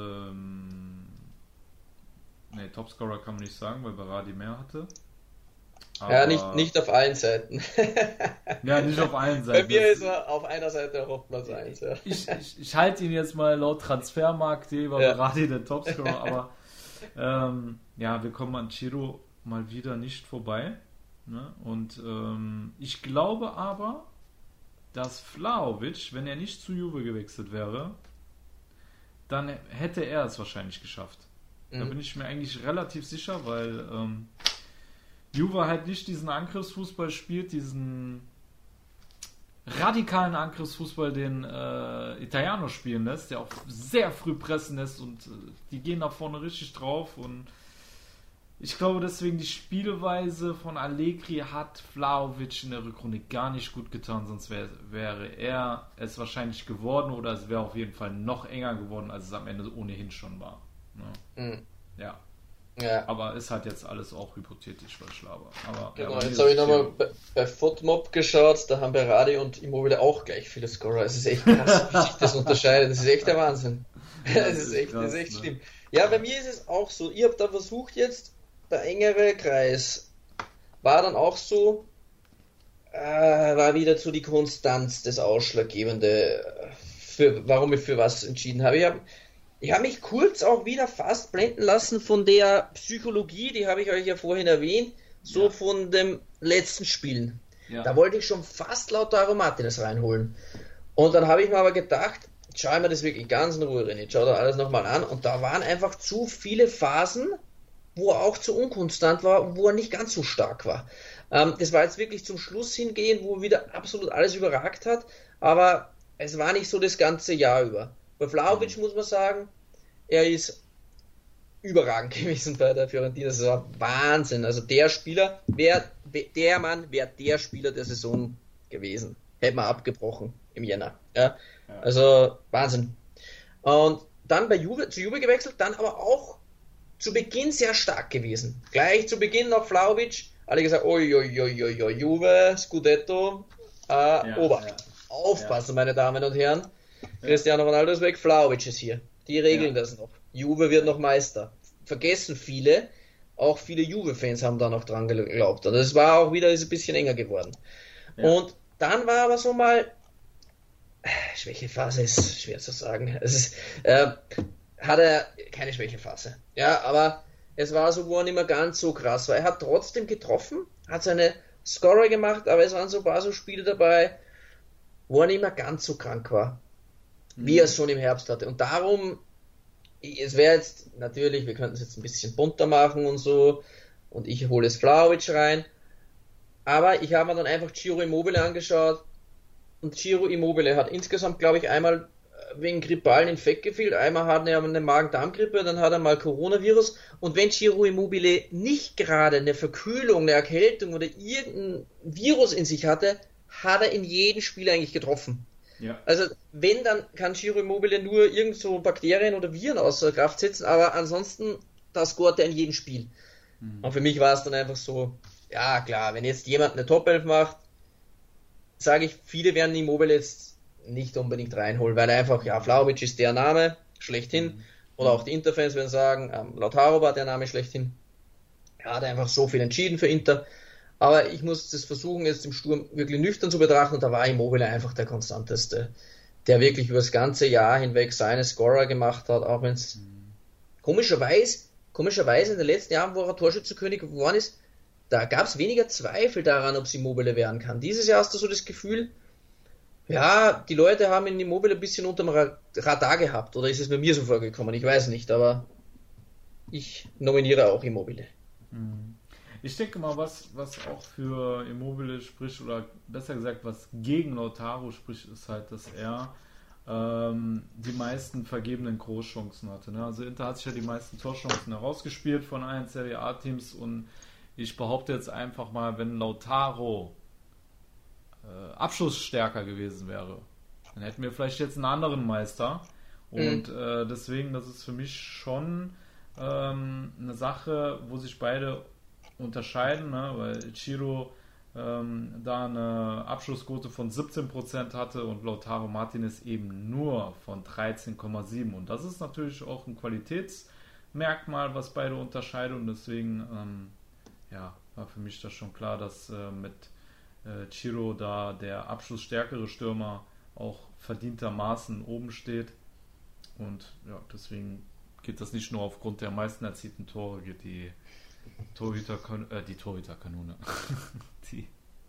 Topscorer kann man nicht sagen, weil Berardi mehr hatte. Aber, ja, nicht auf allen Seiten. Ja, nicht auf allen Seiten. Bei mir ist er auf einer Seite auf Platz 1. Ja. Ich halte ihn jetzt mal laut Transfermarkt, war Berardi der Topscorer, aber wir kommen an Ciro mal wieder nicht vorbei. Ne? Und ich glaube aber, dass Vlahovic, wenn er nicht zu Juve gewechselt wäre, dann hätte er es wahrscheinlich geschafft. Da bin ich mir eigentlich relativ sicher, weil Juve halt nicht diesen Angriffsfußball spielt, diesen radikalen Angriffsfußball, den Italiano spielen lässt, der auch sehr früh pressen lässt und die gehen nach vorne richtig drauf und ich glaube deswegen die Spielweise von Allegri hat Vlahovic in der Rückrunde gar nicht gut getan, sonst wäre er es wahrscheinlich geworden oder es wäre auf jeden Fall noch enger geworden, als es am Ende ohnehin schon war. Ne? Ja. Aber ist halt jetzt alles auch hypothetisch, was ich laber. Aber, genau, jetzt habe ich nochmal bei Fotmob geschaut, da haben Berardi und Immobile auch gleich viele Scorer. Es ist echt krass, wie sich das unterscheidet. Das ist echt der Wahnsinn. Das ist echt schlimm. Ja, bei mir ist es auch so. Ich habe da versucht jetzt, der engere Kreis war dann auch so, war wieder so die Konstanz das Ausschlaggebende, warum ich für was entschieden habe. Ich habe mich kurz auch wieder fast blenden lassen von der Psychologie, die habe ich euch ja vorhin erwähnt, von dem letzten Spielen. Ja. Da wollte ich schon fast Lautaro Martinez reinholen. Und dann habe ich mir aber gedacht, schau ich mir das wirklich ganz in Ruhe rein, jetzt schau da alles nochmal an. Und da waren einfach zu viele Phasen, wo er auch zu unkonstant war und wo er nicht ganz so stark war. Das war jetzt wirklich zum Schluss hingehen, wo er wieder absolut alles überragt hat, aber es war nicht so das ganze Jahr über. Bei Vlahovic muss man sagen, er ist überragend gewesen bei der Fiorentina. Das war Wahnsinn. Also der Spieler, der Mann wäre der Spieler der Saison gewesen. Hätte man abgebrochen im Jänner. Ja? Also Wahnsinn. Und dann zu Juve gewechselt, dann aber auch zu Beginn sehr stark gewesen. Gleich zu Beginn noch Vlahovic, alle gesagt, Juve, Scudetto, Obacht. Ja. Aufpassen, meine Damen und Herren. Cristiano Ronaldo ist weg, Vlahovic ist hier. Die regeln das noch. Juve wird noch Meister. Vergessen viele, auch viele Juve-Fans haben da noch dran geglaubt. Und es war auch wieder ein bisschen enger geworden. Ja. Und dann war aber so mal, Schwächephase ist schwer zu sagen. Hat er keine Schwächephase. Ja, aber es war so, wo er nicht mehr ganz so krass war. Er hat trotzdem getroffen, hat seine Scorer gemacht, aber es waren so ein paar so Spiele dabei, wo er nicht mehr ganz so krank war, wie er es schon im Herbst hatte. Und darum, es wäre jetzt natürlich, wir könnten es jetzt ein bisschen bunter machen und so, und ich hole es Vlahovic rein, aber ich habe mir dann einfach Ciro Immobile angeschaut, und Ciro Immobile hat insgesamt, glaube ich, einmal wegen grippalen Infekt gefehlt, einmal hat er eine Magen-Darm-Grippe, dann hat er mal Coronavirus, und wenn Ciro Immobile nicht gerade eine Verkühlung, eine Erkältung oder irgendein Virus in sich hatte, hat er in jedem Spiel eigentlich getroffen. Ja. Also wenn, dann kann Ciro Immobile nur irgend so Bakterien oder Viren außer Kraft setzen, aber ansonsten, das scoret er in jedem Spiel. Und für mich war es dann einfach so, ja klar, wenn jetzt jemand eine Top 11 macht, sage ich, viele werden Immobile jetzt nicht unbedingt reinholen, weil einfach, Vlahovic ist der Name, schlechthin, oder auch die Interfans werden sagen, Lautaro war der Name schlechthin. Er hat einfach so viel entschieden für Inter. Aber ich muss das versuchen, jetzt im Sturm wirklich nüchtern zu betrachten, und da war Immobile einfach der konstanteste, der wirklich über das ganze Jahr hinweg seine Scorer gemacht hat, auch wenn es komischerweise in den letzten Jahren, wo er Torschützenkönig geworden ist, da gab es weniger Zweifel daran, ob es Immobile werden kann. Dieses Jahr hast du so das Gefühl, ja, die Leute haben in Immobile ein bisschen unterm Radar gehabt, oder ist es mir so vorgekommen, ich weiß nicht, aber ich nominiere auch Immobile. Ich denke mal, was auch für Immobile spricht, oder besser gesagt, was gegen Lautaro spricht, ist halt, dass er die meisten vergebenen Großchancen hatte. Ne? Also Inter hat sich ja die meisten Torchancen herausgespielt von allen Serie A-Teams, und ich behaupte jetzt einfach mal, wenn Lautaro abschlussstärker gewesen wäre, dann hätten wir vielleicht jetzt einen anderen Meister. Und deswegen, das ist für mich schon eine Sache, wo sich beide unterscheiden, ne? Weil Ciro da eine Abschlussquote von 17% hatte und Lautaro Martinez eben nur von 13,7%. Und das ist natürlich auch ein Qualitätsmerkmal, was beide unterscheidet. Und deswegen war für mich das schon klar, dass mit Ciro da der abschlussstärkere Stürmer auch verdientermaßen oben steht. Und ja, deswegen geht das nicht nur aufgrund der meisten erzielten Tore, geht die Torhüterkanone. Die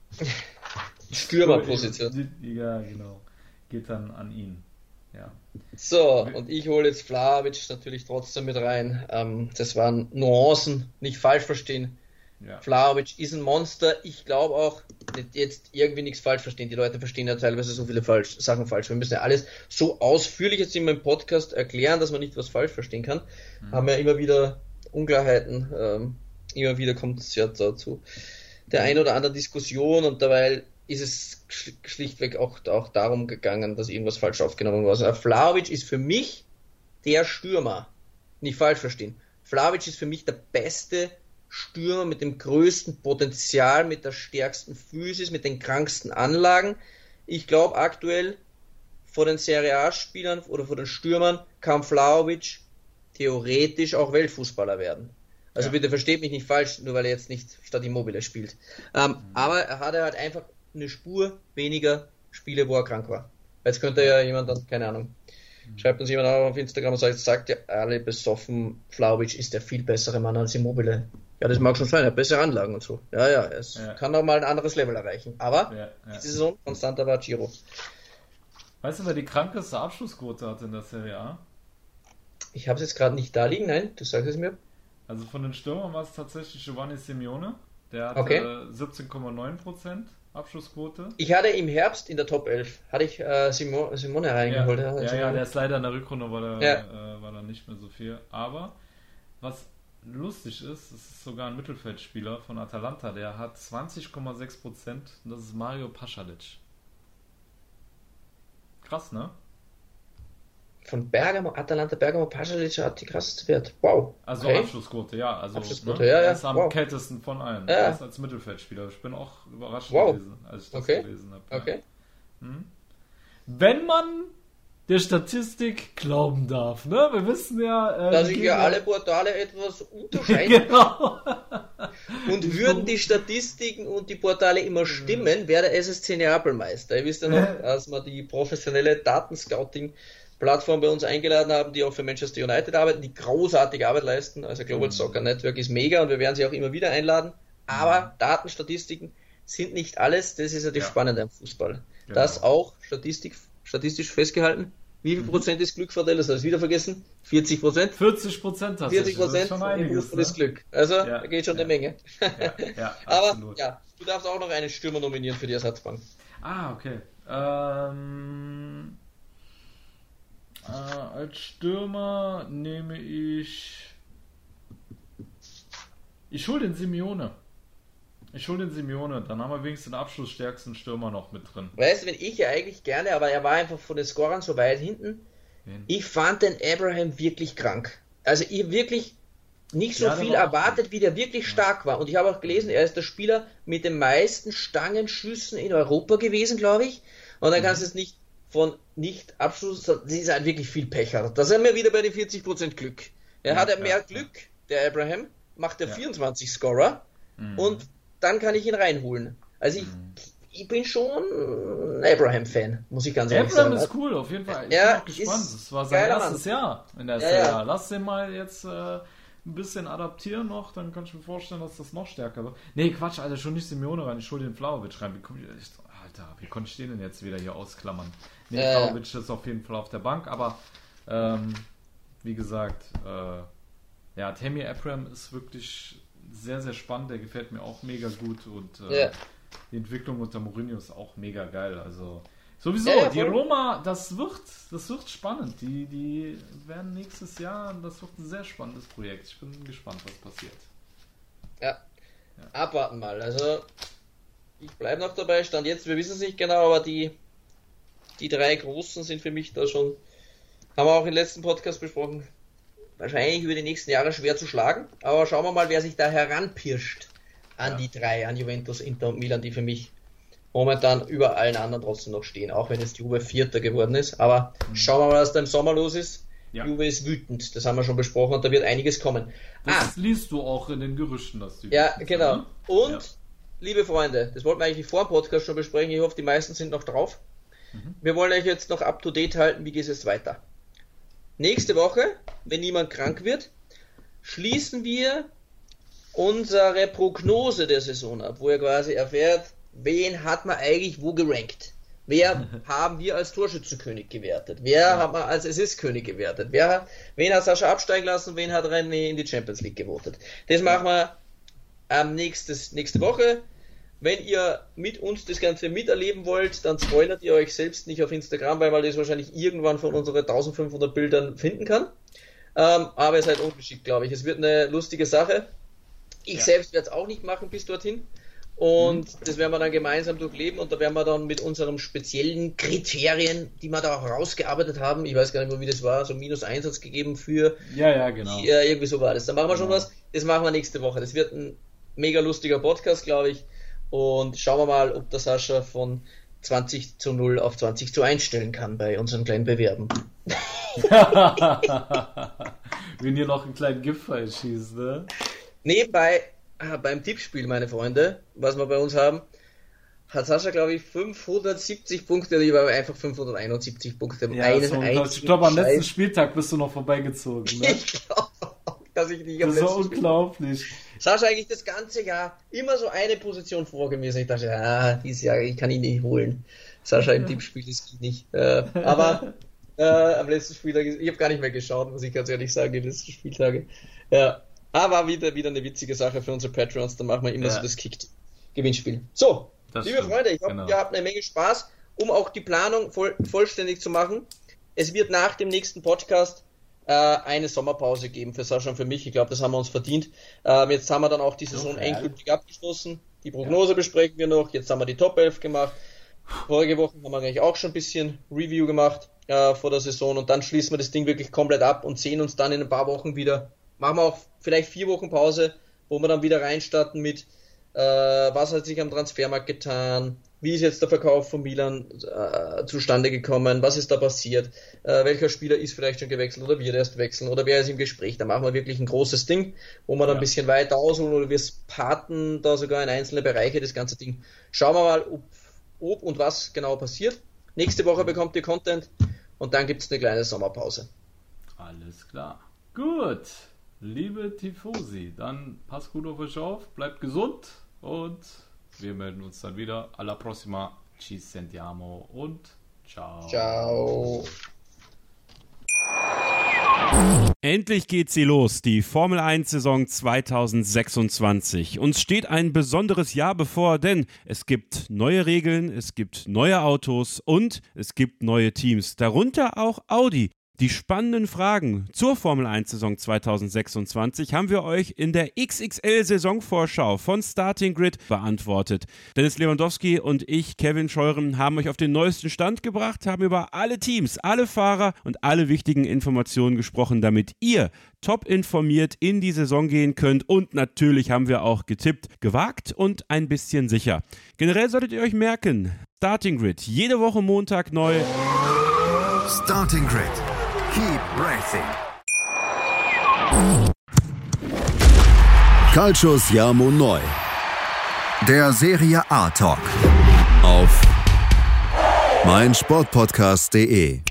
Stürmerposition. Ja, genau. Geht dann an ihn. Ja. So, und ich hole jetzt Vlahovic natürlich trotzdem mit rein. Das waren Nuancen, nicht falsch verstehen. Ja. Vlahovic ist ein Monster. Ich glaube auch, jetzt irgendwie nichts falsch verstehen. Die Leute verstehen ja teilweise so viele Sachen falsch. Wir müssen ja alles so ausführlich jetzt in meinem Podcast erklären, dass man nicht was falsch verstehen kann. Haben ja immer wieder Unklarheiten. Immer wieder kommt es ja dazu der ein oder anderen Diskussion, und dabei ist es schlichtweg auch darum gegangen, dass irgendwas falsch aufgenommen war. Also Vlahovic ist für mich der Stürmer. Nicht falsch verstehen. Vlahovic ist für mich der beste Stürmer mit dem größten Potenzial, mit der stärksten Physis, mit den kranksten Anlagen. Ich glaube aktuell vor den Serie A-Spielern oder vor den Stürmern kann Vlahovic theoretisch auch Weltfußballer werden. Also bitte versteht mich nicht falsch, nur weil er jetzt nicht statt Immobile spielt. Aber er hatte halt einfach eine Spur weniger Spiele, wo er krank war. Jetzt könnte ja jemand dann, keine Ahnung, schreibt uns jemand auch auf Instagram und sagt ja alle besoffen, Vlahovic ist der viel bessere Mann als Immobile. Ja, das mag schon sein, er hat bessere Anlagen und so. Ja, es kann auch mal ein anderes Level erreichen. Aber diese Saison konstanter war Ciro. Weißt du, wer die krankeste Abschlussquote hat in der Serie A? Ich habe es jetzt gerade nicht da liegen, nein, du sagst es mir. Also von den Stürmern war es tatsächlich Giovanni Simeone. Der hatte 17,9% Abschlussquote. Ich hatte im Herbst in der Top 11, hatte ich Simone reingeholt. Ja, der ist leider in der Rückrunde, war da nicht mehr so viel. Aber was lustig ist, es ist sogar ein Mittelfeldspieler von Atalanta, der hat 20,6%, und das ist Mario Pasalic. Krass, ne? Von Atalanta Bergamo, Pasalic hat die krasseste Wert. Wow. Also Abschlussquote, ja. Also, Abschlussquote, Er ist am kältesten von allen. Ja. Er ist als Mittelfeldspieler. Ich bin auch überrascht gewesen, als ich das gelesen habe. Okay. Ja. Wenn man der Statistik glauben darf, ne? Wir wissen ja... dass sich ja alle Portale etwas unterscheiden. Genau. Und würden die Statistiken und die Portale immer stimmen, wäre der SSC Neapel Meister. Ihr wisst ja noch, als wir die professionelle Datenscouting-Plattform bei uns eingeladen haben, die auch für Manchester United arbeiten, die großartige Arbeit leisten. Also Global Soccer Network ist mega, und wir werden sie auch immer wieder einladen. Aber Datenstatistiken sind nicht alles. Das ist ja das Spannende am Fußball. Genau. Das auch statistisch festgehalten. Wie viel Prozent ist Glück, Frau Dell? Das hast du wieder vergessen? 40%? 40% tatsächlich. 40% im Fußball ist Glück. Also, da geht schon eine Menge. Ja, aber, du darfst auch noch einen Stürmer nominieren für die Ersatzbank. Ah, okay. Als Stürmer nehme ich hole den Simeone. Dann haben wir wenigstens den abschlussstärksten Stürmer noch mit drin. Weißt du, wenn ich ja eigentlich gerne, aber er war einfach von den Scorern so weit hinten. Ich fand den Abraham wirklich krank. Also ich wirklich nicht so viel erwartet, wie der wirklich stark war. Und ich habe auch gelesen, er ist der Spieler mit den meisten Stangenschüssen in Europa gewesen, glaube ich. Und dann kannst du es nicht von Nicht-Abschluss, das ist halt wirklich viel Pech hat. Da sind wir wieder bei den 40% Glück. Er hat mehr Glück, der Abraham, macht der 24 Scorer und dann kann ich ihn reinholen. Also ich bin schon ein Abraham-Fan, muss ich ganz ehrlich sagen. Abraham ist cool, auf jeden Fall. Ich bin auch gespannt. Das war sein erstes Jahr in der Serie A. Lass den mal jetzt ein bisschen adaptieren noch, dann kann ich mir vorstellen, dass das noch stärker wird. Nee, Quatsch, Alter, schon nicht Simeone rein, ich hole den Vlahovic rein. Wie konnte ich den denn jetzt wieder hier ausklammern? Nee, Vlahovic ist auf jeden Fall auf der Bank, aber wie gesagt, Tammy Abraham ist wirklich sehr, sehr spannend. Der gefällt mir auch mega gut. Und die Entwicklung unter Mourinho ist auch mega geil. Also sowieso, die Roma, das wird spannend. Die werden nächstes Jahr, das wird ein sehr spannendes Projekt. Ich bin gespannt, was passiert. Ja. Abwarten mal. Also ich bleibe noch dabei, Stand jetzt, wir wissen es nicht genau, aber die 3 Großen sind für mich da schon, haben wir auch im letzten Podcast besprochen, wahrscheinlich über die nächsten Jahre schwer zu schlagen, aber schauen wir mal, wer sich da heranpirscht an die 3, an Juventus, Inter und Milan, die für mich momentan über allen anderen trotzdem noch stehen, auch wenn jetzt Juve Vierter geworden ist, aber schauen wir mal, was da im Sommer los ist. Ja. Juve ist wütend, das haben wir schon besprochen und da wird einiges kommen. Das liest du auch in den Gerüchten, dass du genau. Ne? Und, liebe Freunde, das wollten wir eigentlich vor dem Podcast schon besprechen, ich hoffe, die meisten sind noch drauf. Wir wollen euch jetzt noch up to date halten, wie geht es jetzt weiter. Nächste Woche, wenn niemand krank wird, schließen wir unsere Prognose der Saison ab, wo ihr quasi erfährt, wen hat man eigentlich wo gerankt. Wer haben wir als Torschützenkönig gewertet? Wer hat man als Assistkönig gewertet? Wen hat Sascha absteigen lassen? Wen hat René in die Champions League gewotet? Das machen wir nächste Woche. Wenn ihr mit uns das Ganze miterleben wollt, dann spoilert ihr euch selbst nicht auf Instagram, weil man das wahrscheinlich irgendwann von unseren 1500 Bildern finden kann. Aber ihr seid ungeschickt, glaube ich. Es wird eine lustige Sache. Ich selbst werde es auch nicht machen bis dorthin. Und das werden wir dann gemeinsam durchleben und da werden wir dann mit unseren speziellen Kriterien, die wir da auch rausgearbeitet haben, ich weiß gar nicht mehr, wie das war, so -1 hat's gegeben für... Ja, genau. Irgendwie so war das. Da machen wir schon was. Das machen wir nächste Woche. Das wird ein mega lustiger Podcast, glaube ich. Und schauen wir mal, ob der Sascha von 20:0 auf 20:1 stellen kann bei unseren kleinen Bewerben. Wenn ihr noch einen kleinen Giftpfeil schießt, ne? Nebenbei, beim Tippspiel, meine Freunde, was wir bei uns haben, hat Sascha, glaube ich, 570 Punkte, und ich habe einfach 571 Punkte. Ich glaube, am letzten Spieltag bist du noch vorbeigezogen, ne? Ich glaube, dass ich nicht am letzten Spieltag... Das ist unglaublich. Sascha eigentlich das ganze Jahr immer so eine Position vor gewesen. Ich dachte, dieses Jahr, ich kann ihn nicht holen. Sascha im Tippspiel, das geht nicht. Aber am letzten Spieltag, ich habe gar nicht mehr geschaut, muss ich ganz ehrlich sagen, die letzten Spieltage. Ja. Aber wieder eine witzige Sache für unsere Patreons, da machen wir immer so das Kick-Gewinnspiel. So, liebe Freunde, ich hoffe, ihr habt eine Menge Spaß, um auch die Planung vollständig zu machen. Es wird nach dem nächsten Podcast eine Sommerpause geben für Sascha und für mich. Ich glaube, das haben wir uns verdient. Jetzt haben wir dann auch die Saison endgültig abgeschlossen. Die Prognose besprechen wir noch. Jetzt haben wir die Top 11 gemacht. Vorige Woche haben wir eigentlich auch schon ein bisschen Review gemacht vor der Saison und dann schließen wir das Ding wirklich komplett ab und sehen uns dann in ein paar Wochen wieder. Machen wir auch vielleicht 4 Wochen Pause, wo wir dann wieder reinstarten mit was hat sich am Transfermarkt getan, wie ist jetzt der Verkauf von Milan zustande gekommen, was ist da passiert, welcher Spieler ist vielleicht schon gewechselt oder wird erst wechseln oder wer ist im Gespräch. Da machen wir wirklich ein großes Ding, wo wir dann ein bisschen weiter ausholen oder wir parten da sogar in einzelne Bereiche das ganze Ding. Schauen wir mal, ob und was genau passiert. Nächste Woche bekommt ihr Content und dann gibt es eine kleine Sommerpause. Alles klar. Gut. Liebe Tifosi, dann passt gut auf euch auf, bleibt gesund und wir melden uns dann wieder. Alla prossima, ci sentiamo und ciao. Ciao. Endlich geht sie los, die Formel 1 Saison 2026. Uns steht ein besonderes Jahr bevor, denn es gibt neue Regeln, es gibt neue Autos und es gibt neue Teams, darunter auch Audi. Die spannenden Fragen zur Formel 1 Saison 2026 haben wir euch in der XXL-Saisonvorschau von Starting Grid beantwortet. Dennis Lewandowski und ich, Kevin Scheuren, haben euch auf den neuesten Stand gebracht, haben über alle Teams, alle Fahrer und alle wichtigen Informationen gesprochen, damit ihr top informiert in die Saison gehen könnt und natürlich haben wir auch getippt, gewagt und ein bisschen sicher. Generell solltet ihr euch merken, Starting Grid, jede Woche Montag neu. Starting Grid. Keep racing. Calcio Siamo Neu. Der Serie A Talk. Auf meinsportpodcast.de